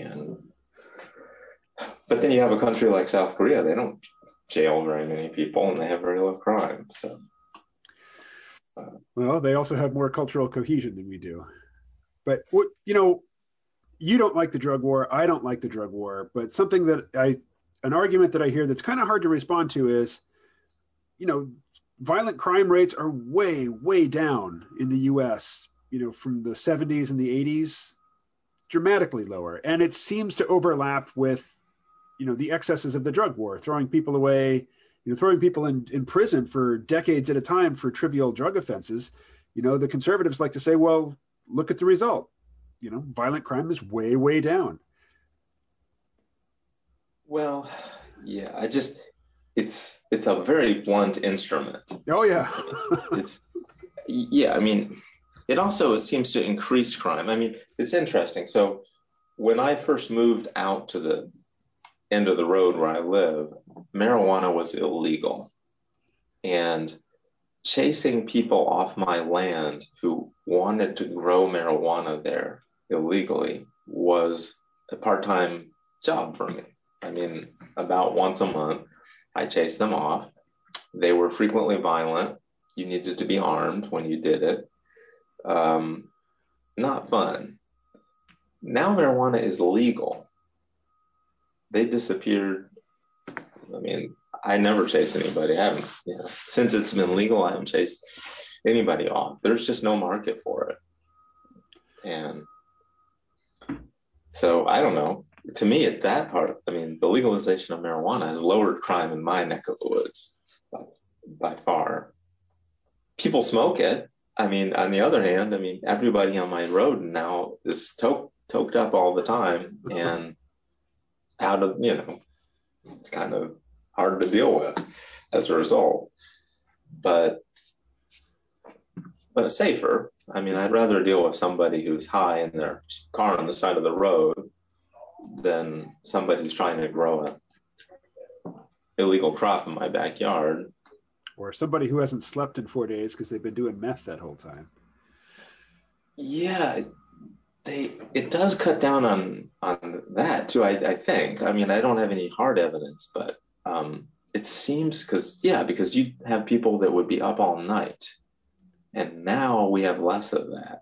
But then you have a country like South Korea. They don't jail very many people and they have very low crime. So, well, they also have more cultural cohesion than we do. But what, you don't like the drug war. I don't like the drug war. But something an argument that I hear that's kind of hard to respond to is, violent crime rates are way, way down in the US, from the 70s and the 80s, dramatically lower. And it seems to overlap with the excesses of the drug war, throwing people away, throwing people in prison for decades at a time for trivial drug offenses. The conservatives like to say, well, look at the result. Violent crime is way, way down. Well, yeah, it's a very blunt instrument. Oh yeah. I mean, it seems to increase crime. I mean, it's interesting. So when I first moved out to the end of the road where I live, marijuana was illegal. And chasing people off my land who wanted to grow marijuana there illegally was a part-time job for me. I mean, about once a month, I chased them off. They were frequently violent. You needed to be armed when you did it. Not fun. Now marijuana is legal. They disappeared. I mean, I never chase anybody. I haven't, since it's been legal, I haven't chased anybody off. There's just no market for it. And so I don't know. To me, at that part, I mean, the legalization of marijuana has lowered crime in my neck of the woods by far. People smoke it. I mean, on the other hand, I mean, everybody on my road now is toked up all the time, and it's kind of hard to deal with as a result. But safer. I mean, I'd rather deal with somebody who's high in their car on the side of the road than somebody who's trying to grow an illegal crop in my backyard. Or somebody who hasn't slept in 4 days because they've been doing meth that whole time. Yeah, it does cut down on that too, I think. I mean, I don't have any hard evidence, but it seems because you have people that would be up all night, and now we have less of that.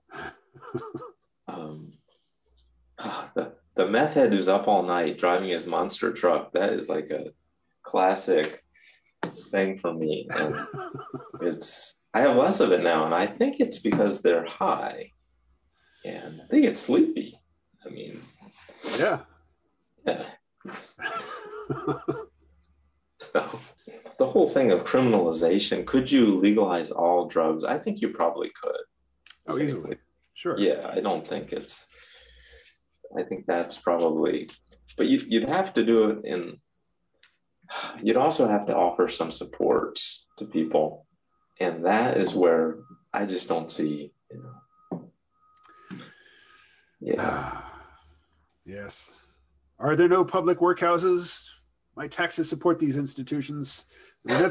The meth head who's up all night driving his monster truck, that is like a classic thing for me. And I have less of it now, and I think it's because they're high, and I think it's sleepy. I mean, yeah. So the whole thing of criminalization, could you legalize all drugs? I think you probably could. Oh, easily. Sure. Yeah, I think that's probably, but you'd have to do it you'd also have to offer some supports to people. And that is where I just don't see, Yeah. Yes. Are there no public workhouses? My taxes support these institutions. I mean,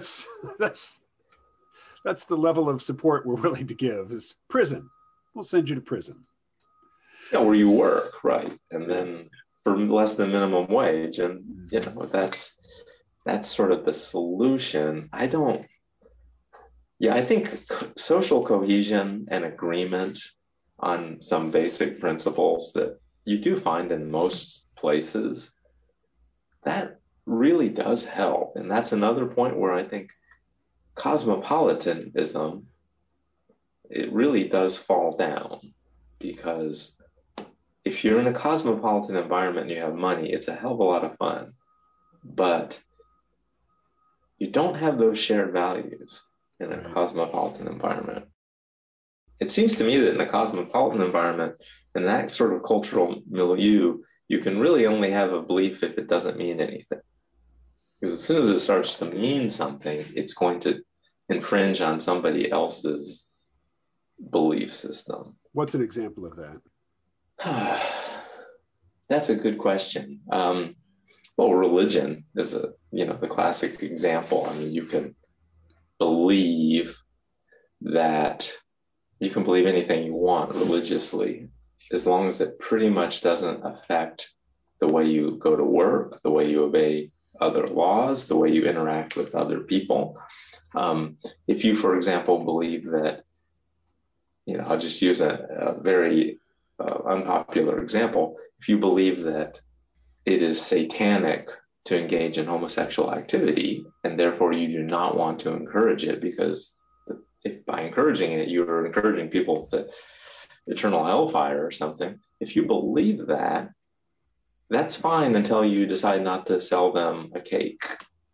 that's the level of support we're willing to give, is prison. We'll send you to prison. Yeah, where you work, right? And then for less than minimum wage. And, that's sort of the solution. I think social cohesion and agreement on some basic principles that you do find in most places, that really does help. And that's another point where I think cosmopolitanism, it really does fall down, because if you're in a cosmopolitan environment and you have money, it's a hell of a lot of fun. But you don't have those shared values in a cosmopolitan environment. It seems to me that in a cosmopolitan environment, in that sort of cultural milieu, you can really only have a belief if it doesn't mean anything. Because as soon as it starts to mean something, it's going to infringe on somebody else's belief system. What's an example of that? That's a good question. Well, religion is the classic example. I mean, you can believe anything you want religiously, as long as it pretty much doesn't affect the way you go to work, the way you obey other laws, the way you interact with other people. If you, for example, believe that, I'll just use a very unpopular example. If you believe that it is satanic to engage in homosexual activity, and therefore you do not want to encourage it, because if by encouraging it, you're encouraging people to eternal hellfire or something. If you believe that, that's fine until you decide not to sell them a cake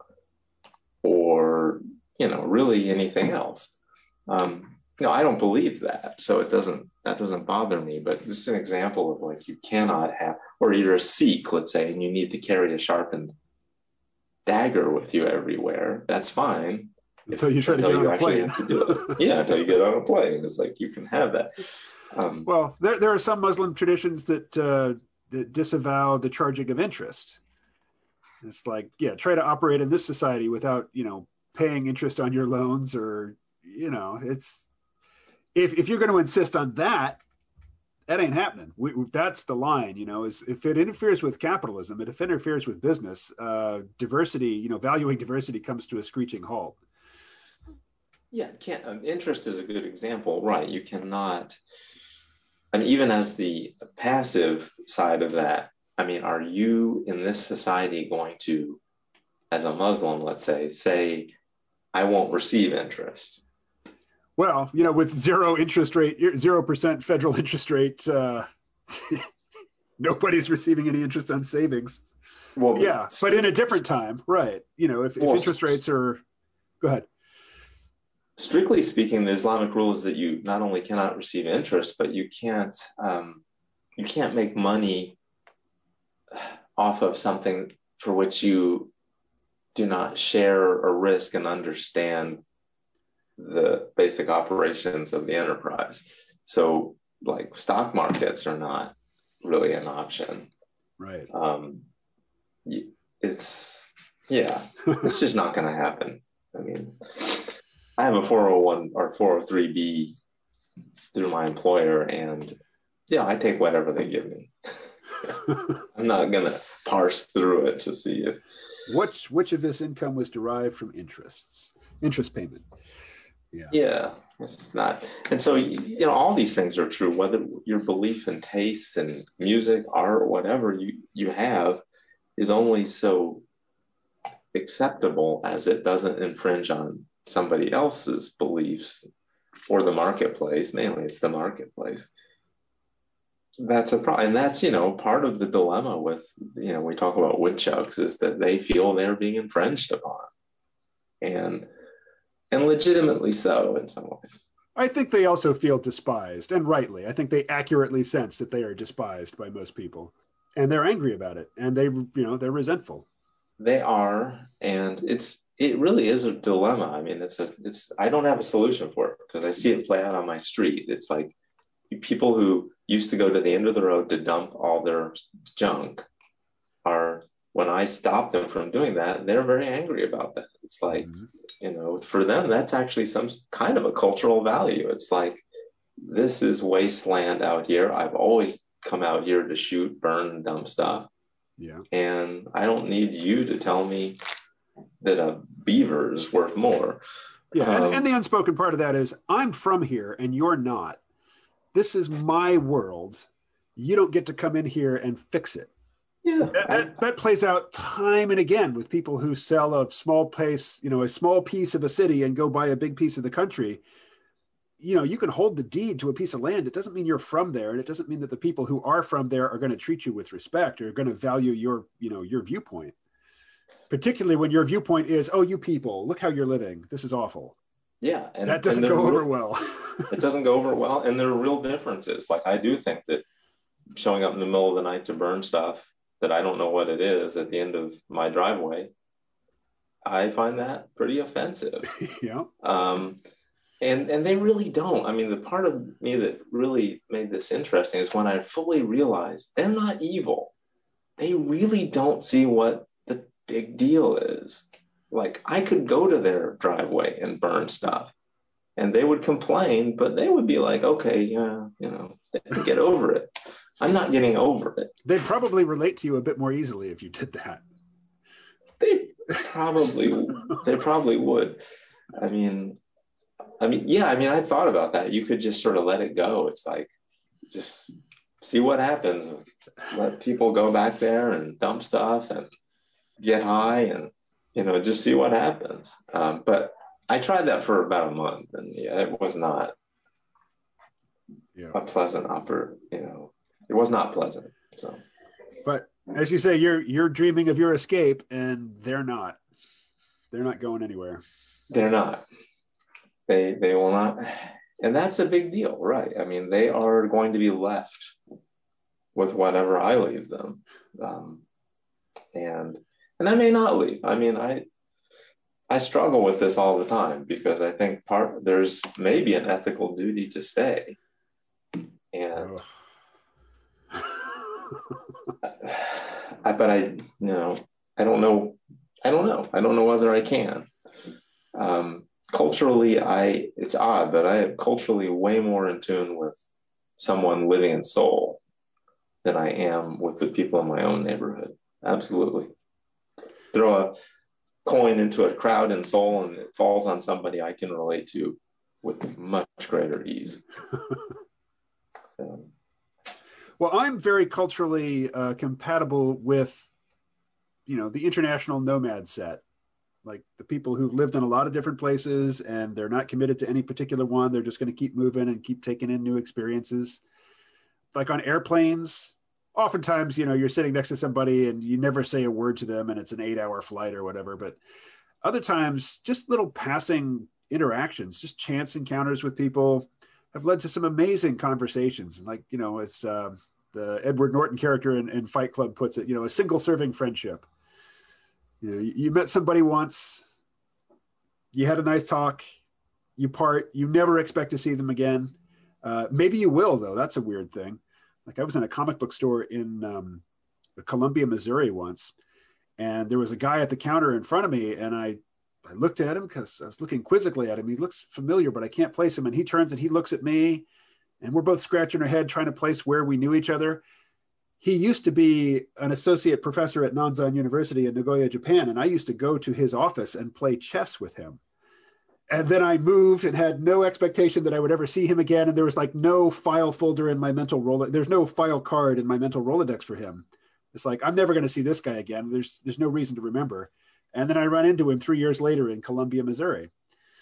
or, really anything else. No, I don't believe that. So that doesn't bother me, but this is an example of like, you cannot have, or you're a Sikh, let's say, and you need to carry a sharpened dagger with you everywhere. That's fine. Until you try to get on a plane. Have to do it. Yeah, until you get on a plane. It's like, you can have that. Well, there are some Muslim traditions that disavow the charging of interest. It's like, try to operate in this society without, paying interest on your loans, or, it's, if you're going to insist on that, that ain't happening. That's the line, is if it interferes with capitalism, if it interferes with business, diversity, valuing diversity comes to a screeching halt. Yeah, interest is a good example, right? You cannot, even as the passive side of that, are you in this society going to, as a Muslim, let's say, I won't receive interest? Well, with 0% federal interest rate, nobody's receiving any interest on savings. Well, but in a different time, right? If interest rates are, go ahead. Strictly speaking, the Islamic rule is that you not only cannot receive interest, but you can't make money off of something for which you do not share or risk and understand the basic operations of the enterprise. So, like, stock markets are not really an option. Right. It's just not going to happen. I have a 401 or 403B through my employer, and I take whatever they give me. I'm not going to parse through it to see if which of this income was derived from interest payment. Yeah, it's not. And so, all these things are true, whether your belief in tastes and music, art, whatever you have is only so acceptable as it doesn't infringe on somebody else's beliefs or the marketplace. Mainly it's the marketplace. That's a problem. And that's, part of the dilemma with, we talk about woodchucks, is that they feel they're being infringed upon. And legitimately so in some ways. I think they also feel despised, and rightly. I think they accurately sense that they are despised by most people, and they're angry about it, and they're resentful. They are, and it really is a dilemma. I don't have a solution for it because I see it play out on my street. It's like people who used to go to the end of the road to dump all their junk are, when I stop them from doing that, they're very angry about that. It's like, for them, that's actually some kind of a cultural value. It's like, this is wasteland out here. I've always come out here to shoot, burn, and dump stuff. Yeah. And I don't need you to tell me that a beaver is worth more. Yeah. And the unspoken part of that is, I'm from here and you're not. This is my world. You don't get to come in here and fix it. Yeah, that plays out time and again with people who sell a small place, a small piece of a city and go buy a big piece of the country. You can hold the deed to a piece of land. It doesn't mean you're from there. And it doesn't mean that the people who are from there are going to treat you with respect or are going to value your viewpoint. Particularly when your viewpoint is, oh, you people, look how you're living. This is awful. Yeah. And that doesn't go over well. It doesn't go over well. And there are real differences. Like, I do think that showing up in the middle of the night to burn stuff that I don't know what it is at the end of my driveway, I find that pretty offensive. Yeah. And they really don't. The part of me that really made this interesting is when I fully realized they're not evil. They really don't see what the big deal is. Like, I could go to their driveway and burn stuff and they would complain, but they would be like, okay, get over it. I'm not getting over it. They'd probably relate to you a bit more easily if you did that. They probably would. I thought about that. You could just sort of let it go. It's like, just see what happens. Let people go back there and dump stuff and get high and, just see what happens. But I tried that for about a month, and it was not a pleasant it was not pleasant. So, but As you say, you're dreaming of your escape, and they're not. They're not going anywhere. They're not. They will not, and that's a big deal, right? I mean, they are going to be left with whatever I leave them, and I may not leave. I mean, I struggle with this all the time because I think there's maybe an ethical duty to stay, and but I don't know. I don't know. I don't know whether I can. Culturally, it's odd, but I am culturally way more in tune with someone living in Seoul than I am with the people in my own neighborhood. Absolutely. Throw a coin into a crowd in Seoul and it falls on somebody I can relate to with much greater ease. So. Well, I'm very culturally compatible with, the international nomad set. Like the people who've lived in a lot of different places and they're not committed to any particular one. They're just going to keep moving and keep taking in new experiences. Like on airplanes, oftentimes, you're sitting next to somebody and you never say a word to them and it's an 8-hour flight or whatever. But other times, just little passing interactions, just chance encounters with people have led to some amazing conversations. Like, as the Edward Norton character in Fight Club puts it, a single serving friendship. You met somebody once, you had a nice talk, you part, you never expect to see them again. Maybe you will, though. That's a weird thing. Like I was in a comic book store in Columbia, Missouri once, and there was a guy at the counter in front of me, and I looked at him because I was looking quizzically at him. He looks familiar, but I can't place him. And he turns and he looks at me, and we're both scratching our head trying to place where we knew each other. He used to be an associate professor at Nanzan University in Nagoya, Japan, and I used to go to his office and play chess with him. And then I moved and had no expectation that I would ever see him again. And there was like no file folder in my mental Rolodex. There's no file card in my mental Rolodex for him. It's like, I'm never going to see this guy again. There's no reason to remember. And then I run into him 3 years later in Columbia, Missouri.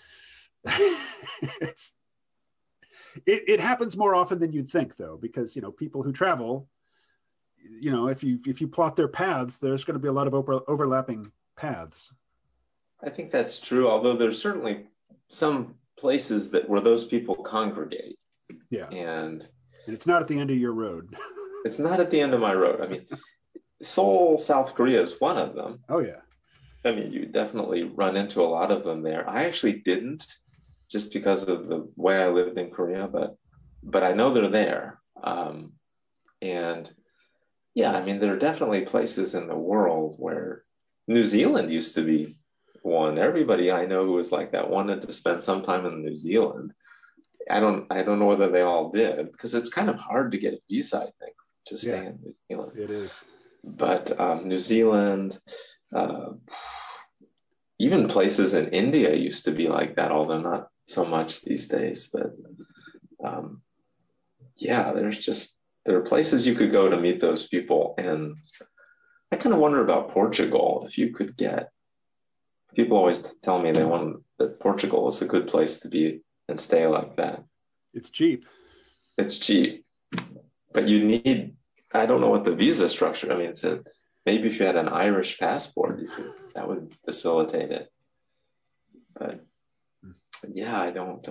It happens more often than you'd think, though, because, people who travel, if you plot their paths, there's going to be a lot of overlapping paths. I think that's true, although there's certainly some places where those people congregate. Yeah. And it's not at the end of your road. It's not at the end of my road. I mean, Seoul, South Korea is one of them. Oh, yeah. I mean, you definitely run into a lot of them there. I actually didn't, just because of the way I lived in Korea, but I know they're there. And yeah, I mean, there are definitely places in the world where New Zealand used to be one. Everybody I know who was like that wanted to spend some time in New Zealand. I don't know whether they all did, because it's kind of hard to get a visa, I think, to stay in New Zealand. It is. But New Zealand, even places in India used to be like that, although not so much these days. But yeah, there are places you could go to meet those people. And I kind of wonder about Portugal. If you could people always tell me that Portugal is a good place to be and stay like that. It's cheap. It's cheap, but I don't know what the visa structure, I mean, maybe if you had an Irish passport, that would facilitate it. But yeah, I don't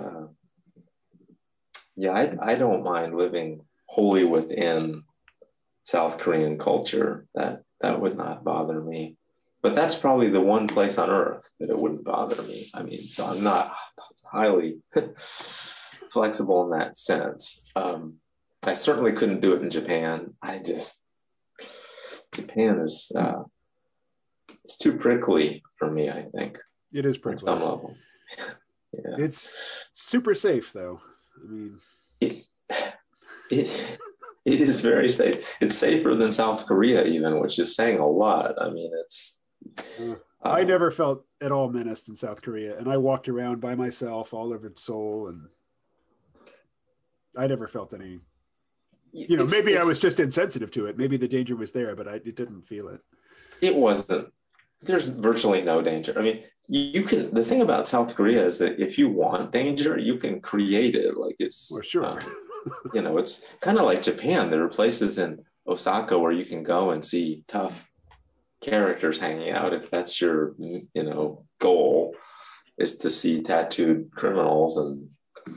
mind living wholly within South Korean culture. That would not bother me. But that's probably the one place on earth that it wouldn't bother me. I mean, so I'm not highly flexible in that sense. I certainly couldn't do it in Japan. Japan is it's too prickly for me, I think. It is prickly. On some levels. Yeah. It's super safe, though. I mean, it is very safe. It's safer than South Korea, even, which is saying a lot. I mean, I never felt at all menaced in South Korea, and I walked around by myself all over Seoul, and I never felt any. Maybe I was just insensitive to it. Maybe the danger was there, but it didn't feel it. It wasn't. There's virtually no danger. I mean, the thing about South Korea is that if you want danger, you can create it. Like it's, well, sure. It's kind of like Japan. There are places in Osaka where you can go and see tough characters hanging out if that's your, goal is to see tattooed criminals. And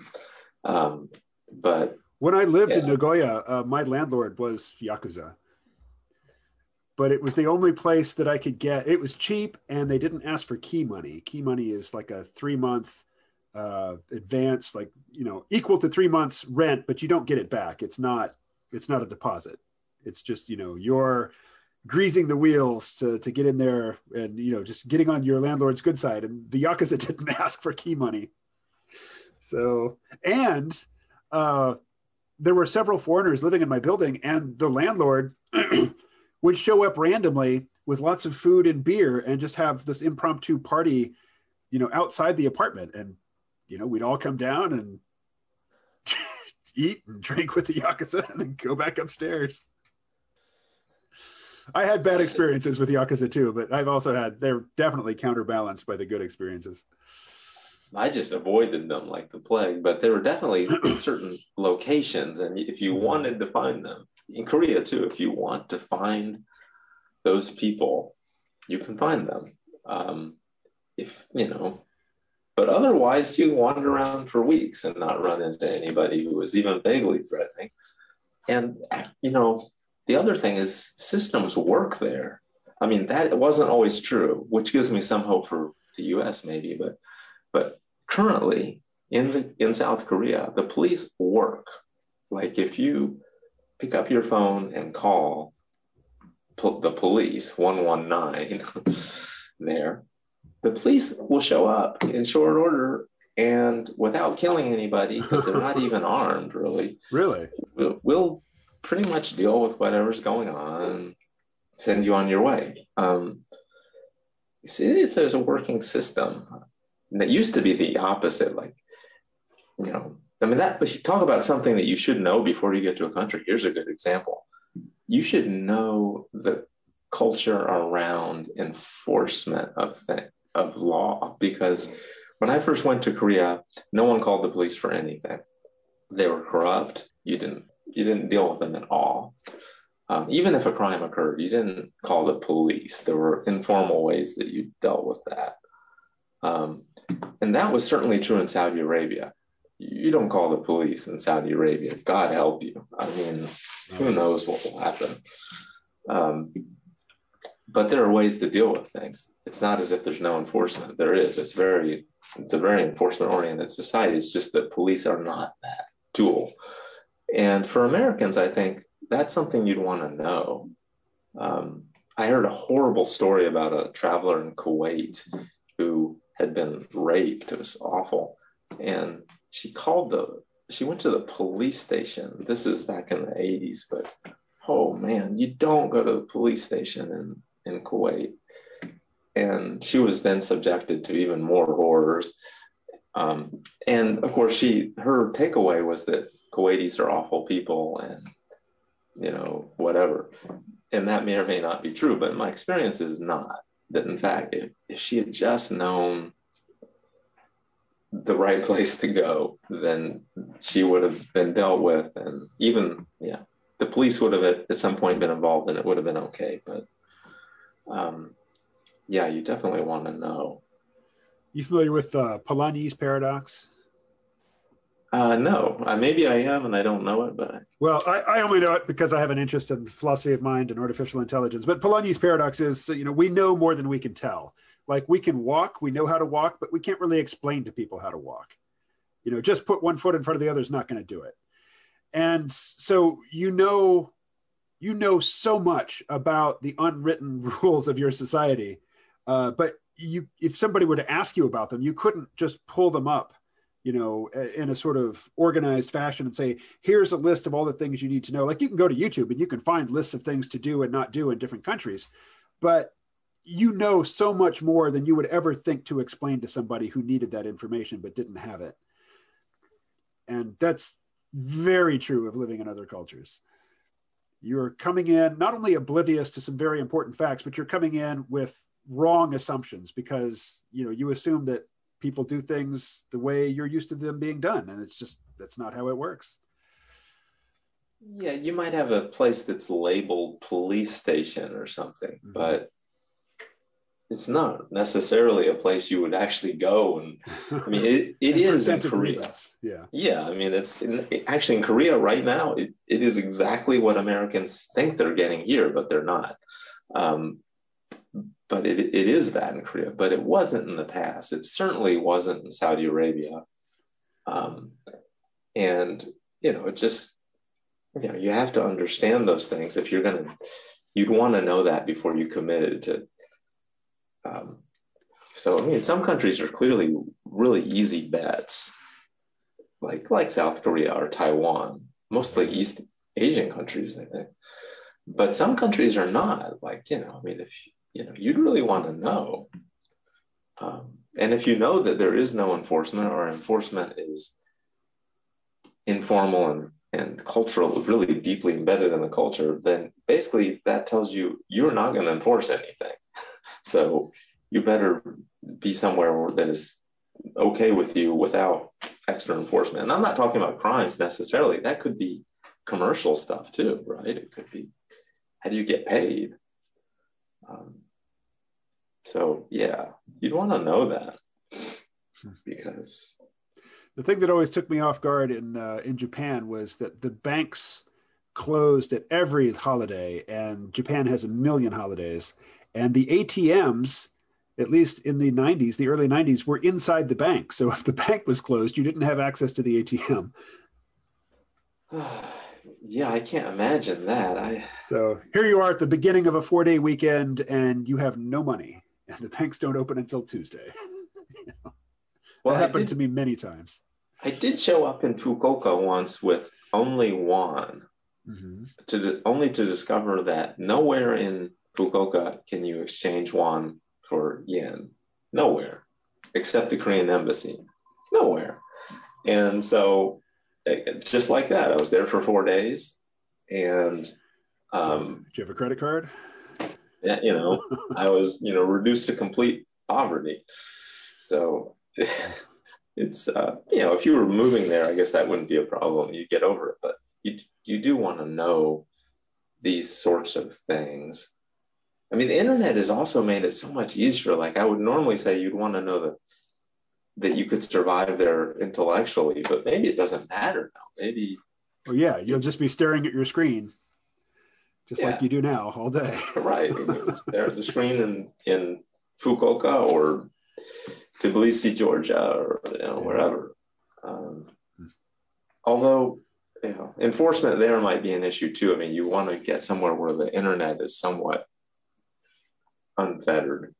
but when I lived in Nagoya, my landlord was Yakuza, but it was the only place that I could get. It was cheap, and they didn't ask for key money. Key money is like a 3-month advance, like, equal to 3 months rent, but you don't get it back. It's not a deposit. It's just, you're greasing the wheels to get in there and, just getting on your landlord's good side. And the Yakuza didn't ask for key money. So, and there were several foreigners living in my building, and the landlord would show up randomly with lots of food and beer and just have this impromptu party, outside the apartment. And, we'd all come down and eat and drink with the Yakuza and then go back upstairs. I had bad experiences with Yakuza too, but I've also they're definitely counterbalanced by the good experiences. I just avoided them like the plague, but they were definitely in certain locations. And if you wanted to find them, in Korea too, if you want to find those people, you can find them. But otherwise you wander around for weeks and not run into anybody who was even vaguely threatening. And, the other thing is systems work there. I mean, that wasn't always true, which gives me some hope for the US maybe, but currently in South Korea, the police work. Like if you pick up your phone and call the police 119 there, the police will show up in short order and without killing anybody, because they're not even armed really. Really? We'll pretty much deal with whatever's going on, send you on your way. There's a working system. And that used to be the opposite. Like, if you talk about something that you should know before you get to a country, here's a good example. You should know the culture around enforcement of law, because when I first went to Korea, no one called the police for anything. They were corrupt. You didn't deal with them at all. Even if a crime occurred, you didn't call the police. There were informal ways that you dealt with that. And that was certainly true in Saudi Arabia. You don't call the police in Saudi Arabia. God help you. I mean, who knows what will happen. But there are ways to deal with things. It's not as if there's no enforcement. There is. It's a very enforcement-oriented society. It's just that police are not that tool. And for Americans, I think that's something you'd want to know. I heard a horrible story about a traveler in Kuwait who had been raped. It was awful. And she went to the police station. This is back in the 80s, but oh man, you don't go to the police station in Kuwait. And she was then subjected to even more horrors. And of course, her takeaway was that Kuwaitis are awful people and, whatever. And that may or may not be true, but my experience is not. That in fact, if she had just known the right place to go, then she would have been dealt with. And even, the police would have at some point been involved and it would have been okay. But you definitely want to know. You familiar with Polanyi's paradox? No, maybe I am and I don't know it, but well, I only know it because I have an interest in philosophy of mind and artificial intelligence. But Polanyi's paradox is, we know more than we can tell. Like we can walk, we know how to walk, but we can't really explain to people how to walk. Just put one foot in front of the other is not going to do it. And so you know so much about the unwritten rules of your society, but if somebody were to ask you about them, you couldn't just pull them up in a sort of organized fashion and say, here's a list of all the things you need to know. Like you can go to YouTube and you can find lists of things to do and not do in different countries, but so much more than you would ever think to explain to somebody who needed that information but didn't have it. And that's very true of living in other cultures. You're coming in not only oblivious to some very important facts, but you're coming in with wrong assumptions because, you assume that people do things the way you're used to them being done. And that's not how it works. Yeah, you might have a place that's labeled police station or something, Mm-hmm. but it's not necessarily a place you would actually go. And I mean, it And is in present a Korea. grievance. Yeah. Yeah, I mean, actually in Korea right now, it is exactly what Americans think they're getting here, but they're not. Um, but it is that in Korea, but it wasn't in the past. It certainly wasn't in Saudi Arabia. Um, and, it just, you have to understand those things if you'd want to know that before you committed to. So, I mean, some countries are clearly really easy bets, like South Korea or Taiwan, mostly East Asian countries, I think. But some countries are not. I mean, if you'd really want to know. And if you know that there is no enforcement or enforcement is informal and cultural, really deeply embedded in the culture, then basically that tells you you're not going to enforce anything. So you better be somewhere that is okay with you without extra enforcement. And I'm not talking about crimes necessarily. That could be commercial stuff too, right? It could be, how do you get paid? So yeah, you'd want to know that, because the thing that always took me off guard in Japan was that the banks closed at every holiday, and Japan has a million holidays, and the ATMs, at least in the 90s, the early 90s, were inside the bank. So if the bank was closed, you didn't have access to the ATM. yeah, I can't imagine that. So here you are at the beginning of a 4-day weekend, and you have no money, and the banks don't open until Tuesday. Well, that happened to me many times. I did show up in Fukuoka once with only won, only to discover that nowhere in Fukuoka can you exchange won for yen. Nowhere, except the Korean embassy. Nowhere. And so, just like that, I was there for 4 days, and did you have a credit card? I was reduced to complete poverty. So it's if you were moving there, I guess that wouldn't be a problem. You'd get over it, but you do want to know these sorts of things. I mean, the internet has also made it so much easier. Like, I would normally say you'd want to know that you could survive there intellectually, but maybe it doesn't matter now. Maybe. Oh yeah, you'll just be staring at your screen, just like you do now all day. Right. Stare at the screen in Fukuoka or Tbilisi, Georgia, or wherever. Although, enforcement there might be an issue too. I mean, you want to get somewhere where the internet is somewhat unfettered.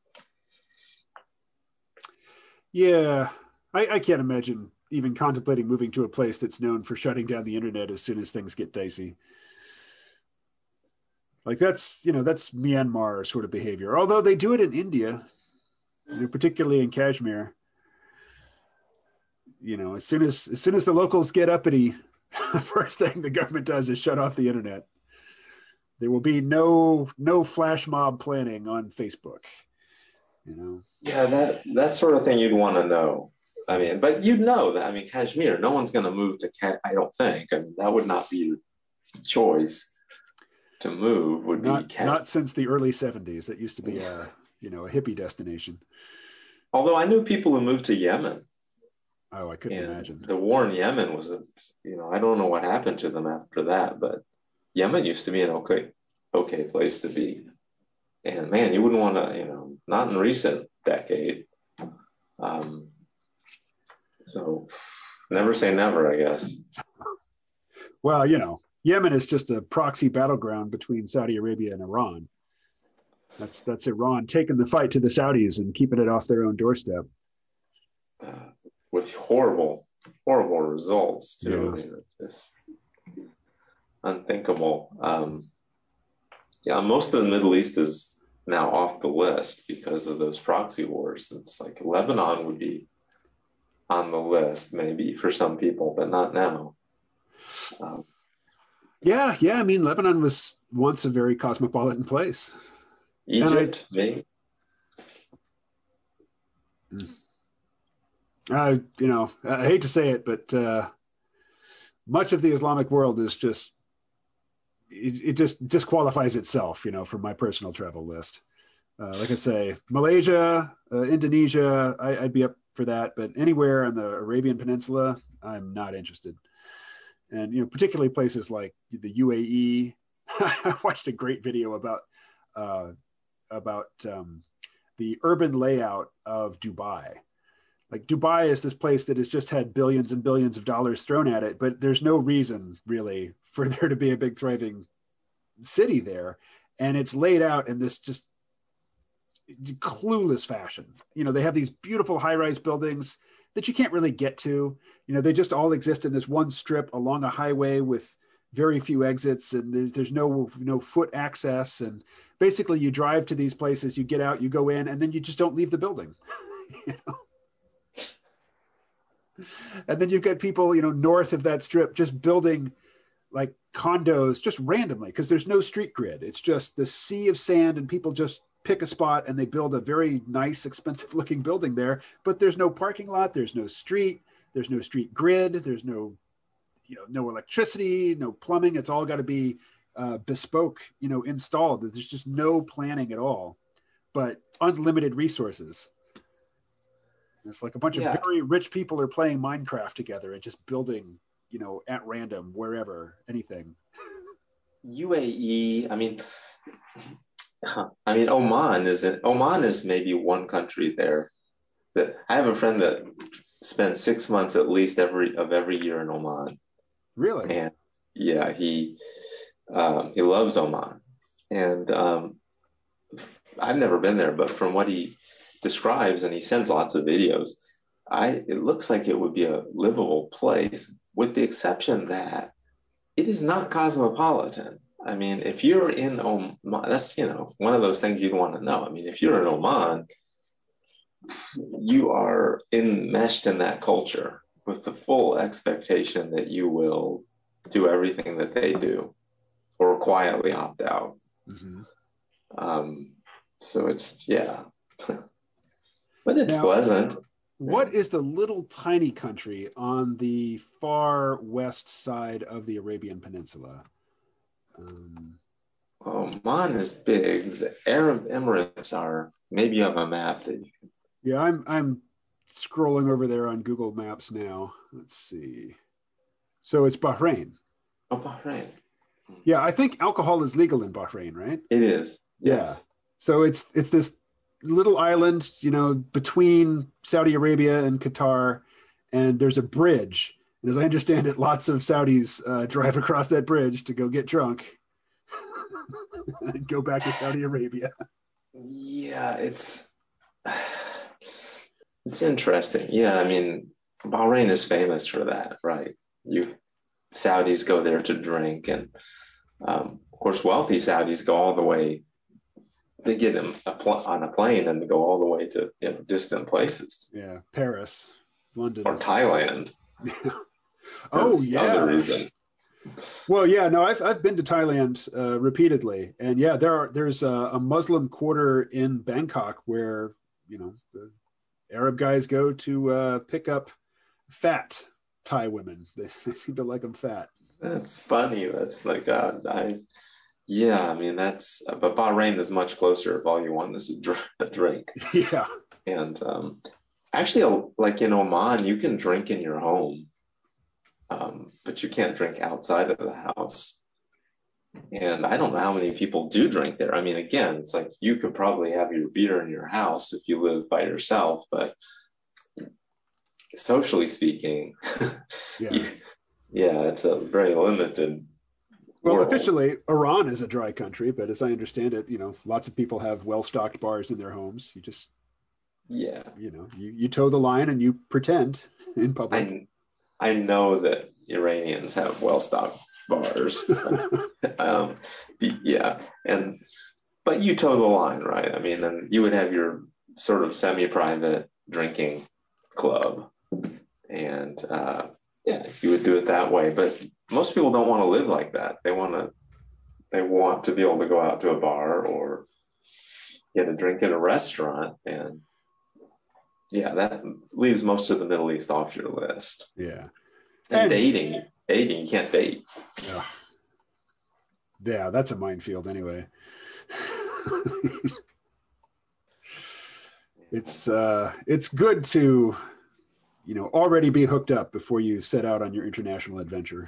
Yeah, I can't imagine even contemplating moving to a place that's known for shutting down the internet as soon as things get dicey. Like that's Myanmar sort of behavior. Although they do it in India, particularly in Kashmir. As soon as the locals get uppity, the first thing the government does is shut off the internet. There will be no flash mob planning on Facebook. Yeah, that sort of thing you'd want to know. I mean, but you'd know that. I mean, Kashmir, no one's going to move to I don't think. I mean, that would not be your choice to move. Would be not since the early 70s. It used to be a hippie destination. Although I knew people who moved to Yemen. Oh, I couldn't imagine. The war in Yemen was I don't know what happened to them after that, but Yemen used to be an okay place to be. And man, you wouldn't want to, not in recent decade. So never say never, I guess. Well, Yemen is just a proxy battleground between Saudi Arabia and Iran. That's Iran taking the fight to the Saudis and keeping it off their own doorstep. With horrible results too. Yeah. I mean, it's just unthinkable. Most of the Middle East is now off the list because of those proxy wars. It's like Lebanon would be on the list maybe for some people, but not now. Yeah. I mean, Lebanon was once a very cosmopolitan place. Egypt, maybe. I hate to say it, but much of the Islamic world is just it just disqualifies itself, from my personal travel list. Like I say, Malaysia, Indonesia, I'd be up for that, but anywhere on the Arabian Peninsula, I'm not interested. And particularly places like the UAE. I watched a great video about the urban layout of Dubai. Like Dubai is this place that has just had billions and billions of dollars thrown at it, but there's no reason really for there to be a big thriving city there. And it's laid out in this just clueless fashion. They have these beautiful high-rise buildings that you can't really get to. They just all exist in this one strip along a highway with very few exits, and there's no foot access. And basically, you drive to these places, you get out, you go in, and then you just don't leave the building. And then you've got people, north of that strip just building like condos just randomly because there's no street grid. It's just the sea of sand, and people just pick a spot and they build a very nice, expensive looking building there. But there's no parking lot, there's no street grid, there's no electricity, no plumbing. It's all got to be bespoke, installed. There's just no planning at all, but unlimited resources. It's like a bunch of very rich people are playing Minecraft together and just building, at random, wherever, anything. UAE, Oman is maybe one country there that I have a friend that spent 6 months at least every year in Oman. Really? And yeah, he loves Oman. And I've never been there, but from what he describes, and he sends lots of videos, it looks like it would be a livable place, with the exception that it is not cosmopolitan. If you're in Oman, that's one of those things you'd want to know. If you're in Oman, you are enmeshed in that culture with the full expectation that you will do everything that they do or quietly opt out. Mm-hmm. So it's but it's pleasant. What is the little tiny country on the far west side of the Arabian Peninsula? Oman is big. The Arab Emirates are, maybe you have a map that you can. Yeah, I'm scrolling over there on Google Maps now. Let's see. So it's Bahrain. Oh, Bahrain. Yeah, I think alcohol is legal in Bahrain, right? It is. Yes. Yeah. So it's this little island, between Saudi Arabia and Qatar, and there's a bridge. And as I understand it, lots of Saudis drive across that bridge to go get drunk and go back to Saudi Arabia. Yeah, it's interesting. Yeah, Bahrain is famous for that, right? Saudis go there to drink, and of course, wealthy Saudis go all the way. They get on a plane and they go all the way to distant places. Yeah, Paris, London, or Thailand. Oh yeah, other reasons. Well, yeah, no, I've been to Thailand repeatedly, and yeah, there's a Muslim quarter in Bangkok where the Arab guys go to pick up fat Thai women. They seem to like them fat. That's funny. That's like but Bahrain is much closer if all you want is a drink. Yeah. And actually, like in Oman, you can drink in your home, but you can't drink outside of the house. And I don't know how many people do drink there. Again, it's like you could probably have your beer in your house if you live by yourself, but socially speaking, it's a very limited. Well, officially, Iran is a dry country, but as I understand it, lots of people have well-stocked bars in their homes. You just, you toe the line and you pretend in public. I know that Iranians have well-stocked bars. But you toe the line, right? And you would have your sort of semi-private drinking club, and you would do it that way. But most people don't want to live like that. They want to be able to go out to a bar or get a drink at a restaurant, and that leaves most of the Middle East off your list. Yeah. And dating, you can't date. Yeah. Yeah, that's a minefield anyway. It's good to, already be hooked up before you set out on your international adventure,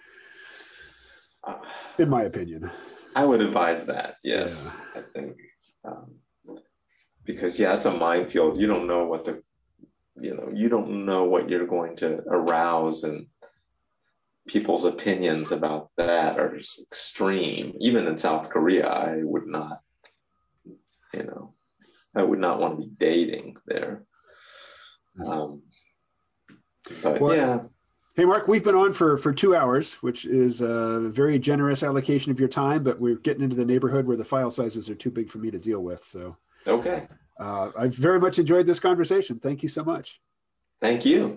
in my opinion. I would advise that. Yes, yeah. I think because it's a minefield. You don't know you don't know what you're going to arouse, and people's opinions about that are just extreme. Even in South Korea, I would not want to be dating there. Hey, Mark, we've been on for 2 hours, which is a very generous allocation of your time, but we're getting into the neighborhood where the file sizes are too big for me to deal with. So, okay. I've very much enjoyed this conversation. Thank you so much. Thank you.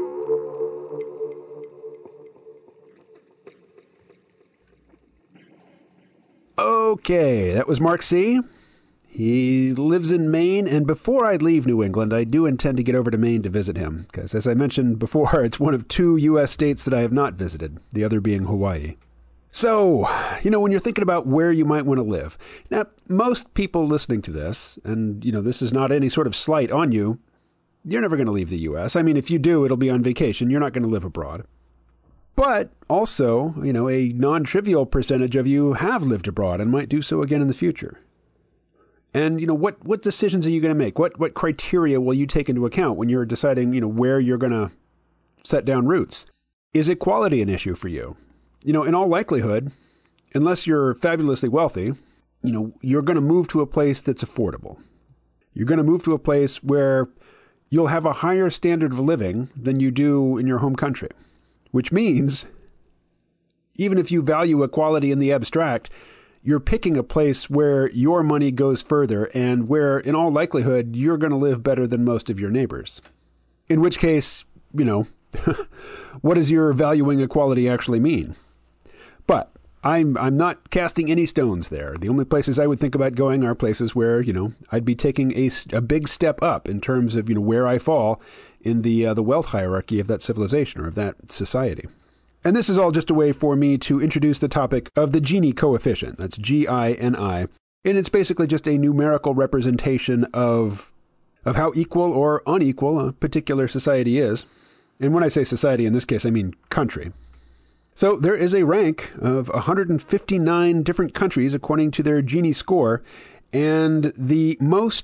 Okay, that was Mark C. He lives in Maine, and before I leave New England, I do intend to get over to Maine to visit him, because as I mentioned before, it's one of 2 U.S. states that I have not visited, the other being Hawaii. So, when you're thinking about where you might want to live, now, most people listening to this, and, this is not any sort of slight on you, you're never going to leave the U.S. I mean, if you do, it'll be on vacation. You're not going to live abroad. But also, a non-trivial percentage of you have lived abroad and might do so again in the future. And, what decisions are you going to make? What criteria will you take into account when you're deciding, where you're going to set down roots? Is equality an issue for you? In all likelihood, unless you're fabulously wealthy, you're going to move to a place that's affordable. You're going to move to a place where you'll have a higher standard of living than you do in your home country, which means even if you value equality in the abstract, you're picking a place where your money goes further and where, in all likelihood, you're going to live better than most of your neighbors. In which case, what does your valuing equality actually mean? But I'm not casting any stones there. The only places I would think about going are places where, I'd be taking a big step up in terms of, where I fall in the wealth hierarchy of that civilization or of that society. And this is all just a way for me to introduce the topic of the Gini coefficient. That's Gini. And it's basically just a numerical representation of how equal or unequal a particular society is. And when I say society, in this case, I mean country. So there is a rank of 159 different countries according to their Gini score. And the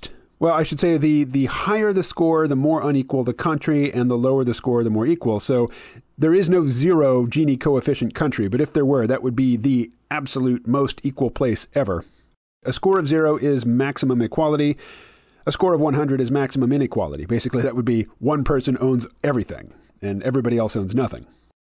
higher the score, the more unequal the country, and the lower the score, the more equal. So there is no 0 Gini coefficient country, but if there were, that would be the absolute most equal place ever. A score of 0 is maximum equality. A score of 100 is maximum inequality. Basically, that would be one person owns everything, and everybody else owns nothing.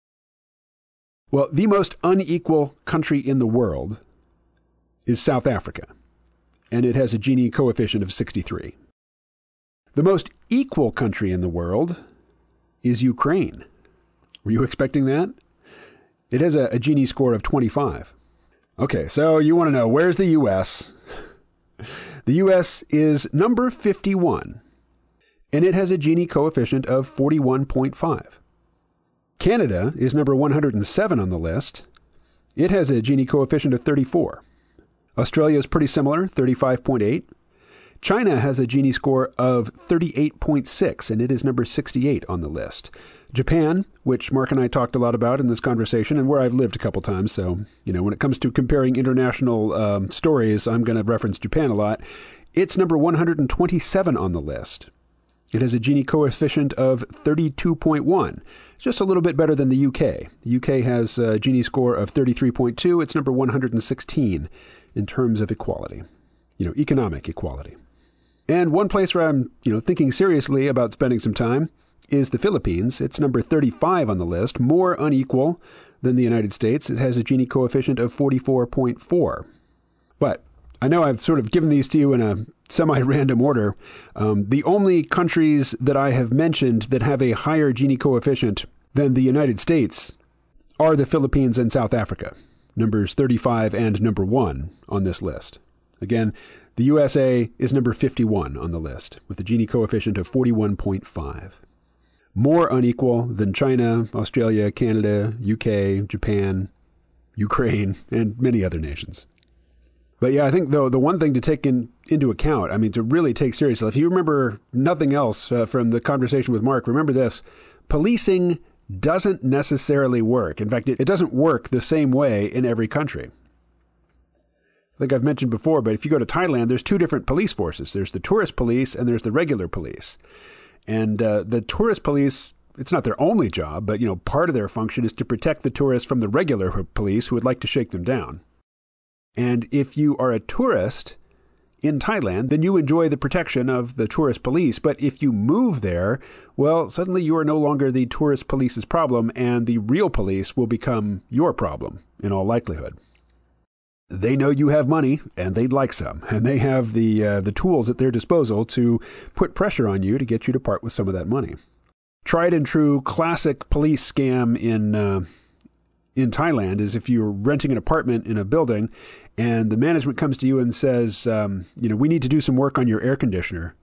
Well, the most unequal country in the world is South Africa, and it has a Gini coefficient of 63. The most equal country in the world is Ukraine. Were you expecting that? It has a Gini score of 25. Okay, so you want to know, where's the U.S.? The U.S. is number 51, and it has a Gini coefficient of 41.5. Canada is number 107 on the list. It has a Gini coefficient of 34. Australia is pretty similar, 35.8. China has a Gini score of 38.6, and it is number 68 on the list. Japan, which Mark and I talked a lot about in this conversation, and where I've lived a couple times, so, when it comes to comparing international stories, I'm going to reference Japan a lot. It's number 127 on the list. It has a Gini coefficient of 32.1, just a little bit better than the UK. The UK has a Gini score of 33.2. It's number 116 in terms of equality, economic equality. And one place where I'm, thinking seriously about spending some time is the Philippines. It's number 35 on the list, more unequal than the United States. It has a Gini coefficient of 44.4. But I know I've sort of given these to you in a semi-random order. The only countries that I have mentioned that have a higher Gini coefficient than the United States are the Philippines and South Africa, numbers 35 and number 1 on this list. Again, the USA is number 51 on the list with a Gini coefficient of 41.5. More unequal than China, Australia, Canada, UK, Japan, Ukraine, and many other nations. But yeah, I think, though, the one thing to take into account, I mean, to really take seriously, if you remember nothing else from the conversation with Mark, remember this: policing doesn't necessarily work. In fact, it doesn't work the same way in every country. I think I've mentioned before, but if you go to Thailand, there's two different police forces. There's the tourist police and there's the regular police. And the tourist police, it's not their only job, but, part of their function is to protect the tourists from the regular police who would like to shake them down. And if you are a tourist in Thailand, then you enjoy the protection of the tourist police. But if you move there, well, suddenly you are no longer the tourist police's problem, and the real police will become your problem in all likelihood. They know you have money, and they'd like some, and they have the tools at their disposal to put pressure on you to get you to part with some of that money. Tried and true classic police scam in Thailand is if you're renting an apartment in a building and the management comes to you and says, we need to do some work on your air conditioner.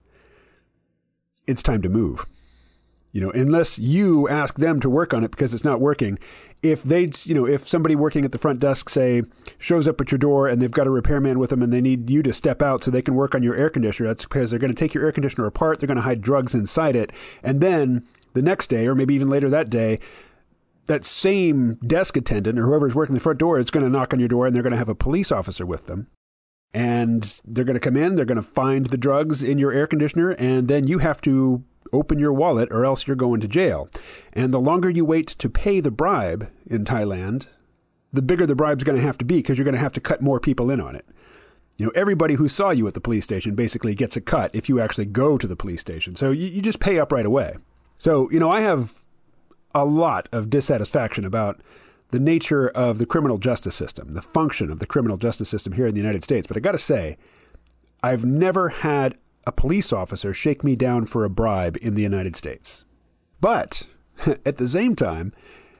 It's time to move. Unless you ask them to work on it because it's not working. If if somebody working at the front desk, say, shows up at your door and they've got a repairman with them and they need you to step out so they can work on your air conditioner, that's because they're going to take your air conditioner apart. They're going to hide drugs inside it. And then the next day, or maybe even later that day, that same desk attendant or whoever's working the front door is going to knock on your door, and they're going to have a police officer with them. And they're going to come in, they're going to find the drugs in your air conditioner, and then you have to open your wallet or else you're going to jail. And the longer you wait to pay the bribe in Thailand, the bigger the bribe's going to have to be, because you're going to have to cut more people in on it. Everybody who saw you at the police station basically gets a cut if you actually go to the police station. So you just pay up right away. So, I have a lot of dissatisfaction about the nature of the criminal justice system, the function of the criminal justice system here in the United States. But I got to say, I've never had a police officer shake me down for a bribe in the United States. But at the same time,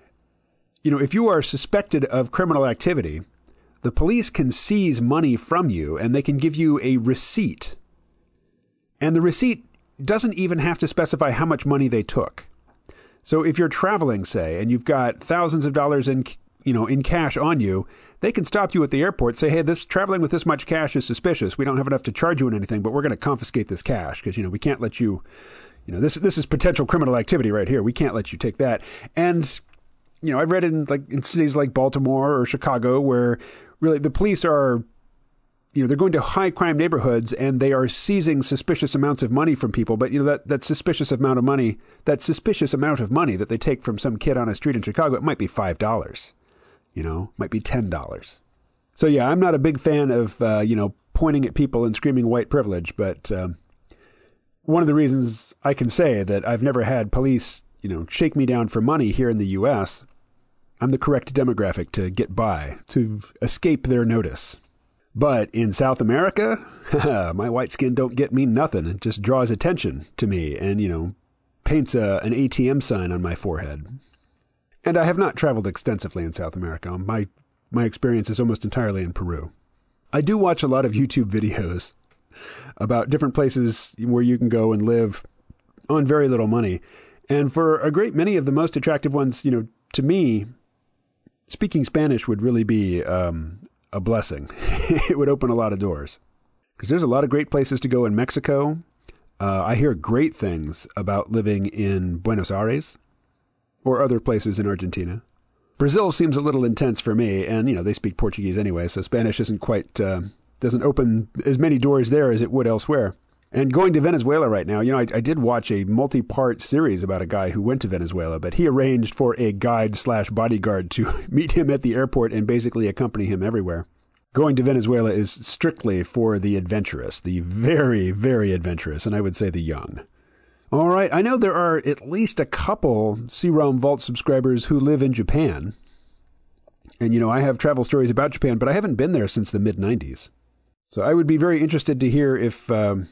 if you are suspected of criminal activity, the police can seize money from you and they can give you a receipt. And the receipt doesn't even have to specify how much money they took. So if you're traveling, say, and you've got thousands of dollars in cash on you, they can stop you at the airport, say, hey, this traveling with this much cash is suspicious. We don't have enough to charge you in anything, but we're going to confiscate this cash because, we can't let you, this is potential criminal activity right here. We can't let you take that. And, I've read in cities like Baltimore or Chicago where really the police are, they're going to high crime neighborhoods and they are seizing suspicious amounts of money from people. But, that suspicious amount of money that they take from some kid on a street in Chicago, it might be $5, might be $10. So, yeah, I'm not a big fan of, pointing at people and screaming white privilege. But one of the reasons I can say that I've never had police, shake me down for money here in the U.S., I'm the correct demographic to get by, to escape their notice. But in South America, my white skin don't get me nothing. It just draws attention to me and, paints an ATM sign on my forehead. And I have not traveled extensively in South America. My experience is almost entirely in Peru. I do watch a lot of YouTube videos about different places where you can go and live on very little money. And for a great many of the most attractive ones, to me, speaking Spanish would really be a blessing. It would open a lot of doors because there's a lot of great places to go in Mexico. I hear great things about living in Buenos Aires or other places in Argentina. Brazil seems a little intense for me, and they speak Portuguese anyway, so Spanish isn't quite doesn't open as many doors there as it would elsewhere. And going to Venezuela right now, I did watch a multi-part series about a guy who went to Venezuela, but he arranged for a guide/bodyguard to meet him at the airport and basically accompany him everywhere. Going to Venezuela is strictly for the adventurous, the very, very adventurous, and I would say the young. All right, I know there are at least a couple C-Realm Vault subscribers who live in Japan. And, I have travel stories about Japan, but I haven't been there since the mid-90s. So I would be very interested to hear if,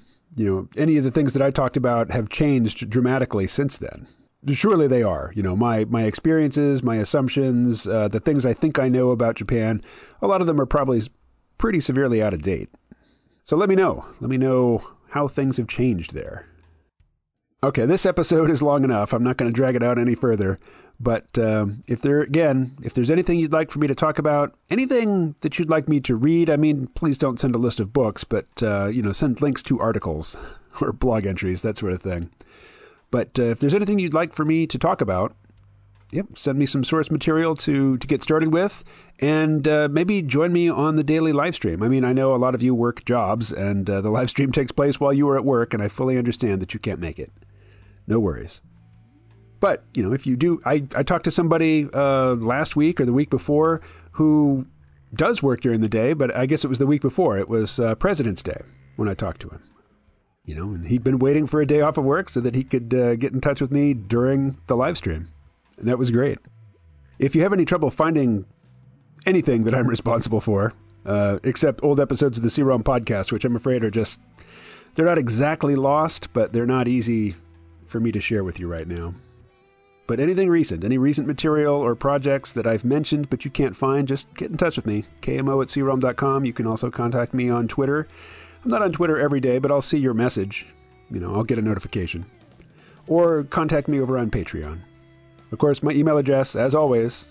any of the things that I talked about have changed dramatically since then. Surely they are. My experiences, my assumptions, the things I think I know about Japan, a lot of them are probably pretty severely out of date. So let me know. Let me know how things have changed there. Okay, this episode is long enough. I'm not going to drag it out any further. But if there's anything you'd like for me to talk about, anything that you'd like me to read, I mean, please don't send a list of books, but, send links to articles or blog entries, that sort of thing. But if there's anything you'd like for me to talk about, send me some source material to get started with, and maybe join me on the daily live stream. I mean, I know a lot of you work jobs, and the live stream takes place while you are at work, and I fully understand that you can't make it. No worries. But, if you do, I talked to somebody last week or the week before who does work during the day, but I guess it was the week before. It was President's Day when I talked to him. And he'd been waiting for a day off of work so that he could get in touch with me during the live stream. And that was great. If you have any trouble finding anything that I'm responsible for, except old episodes of the C-Realm podcast, which I'm afraid are they're not exactly lost, but they're not easy for me to share with you right now. But anything recent, any recent material or projects that I've mentioned but you can't find, just get in touch with me, kmo@crealm.com. You can also contact me on Twitter. I'm not on Twitter every day, but I'll see your message. I'll get a notification. Or contact me over on Patreon. Of course, my email address, as always,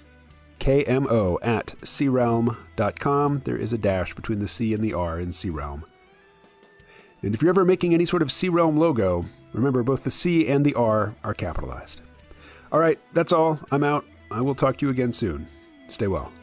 kmo@crealm.com. There is a dash between the C and the R in C-Realm. And if you're ever making any sort of C-Realm logo, remember both the C and the R are capitalized. All right, that's all. I'm out. I will talk to you again soon. Stay well.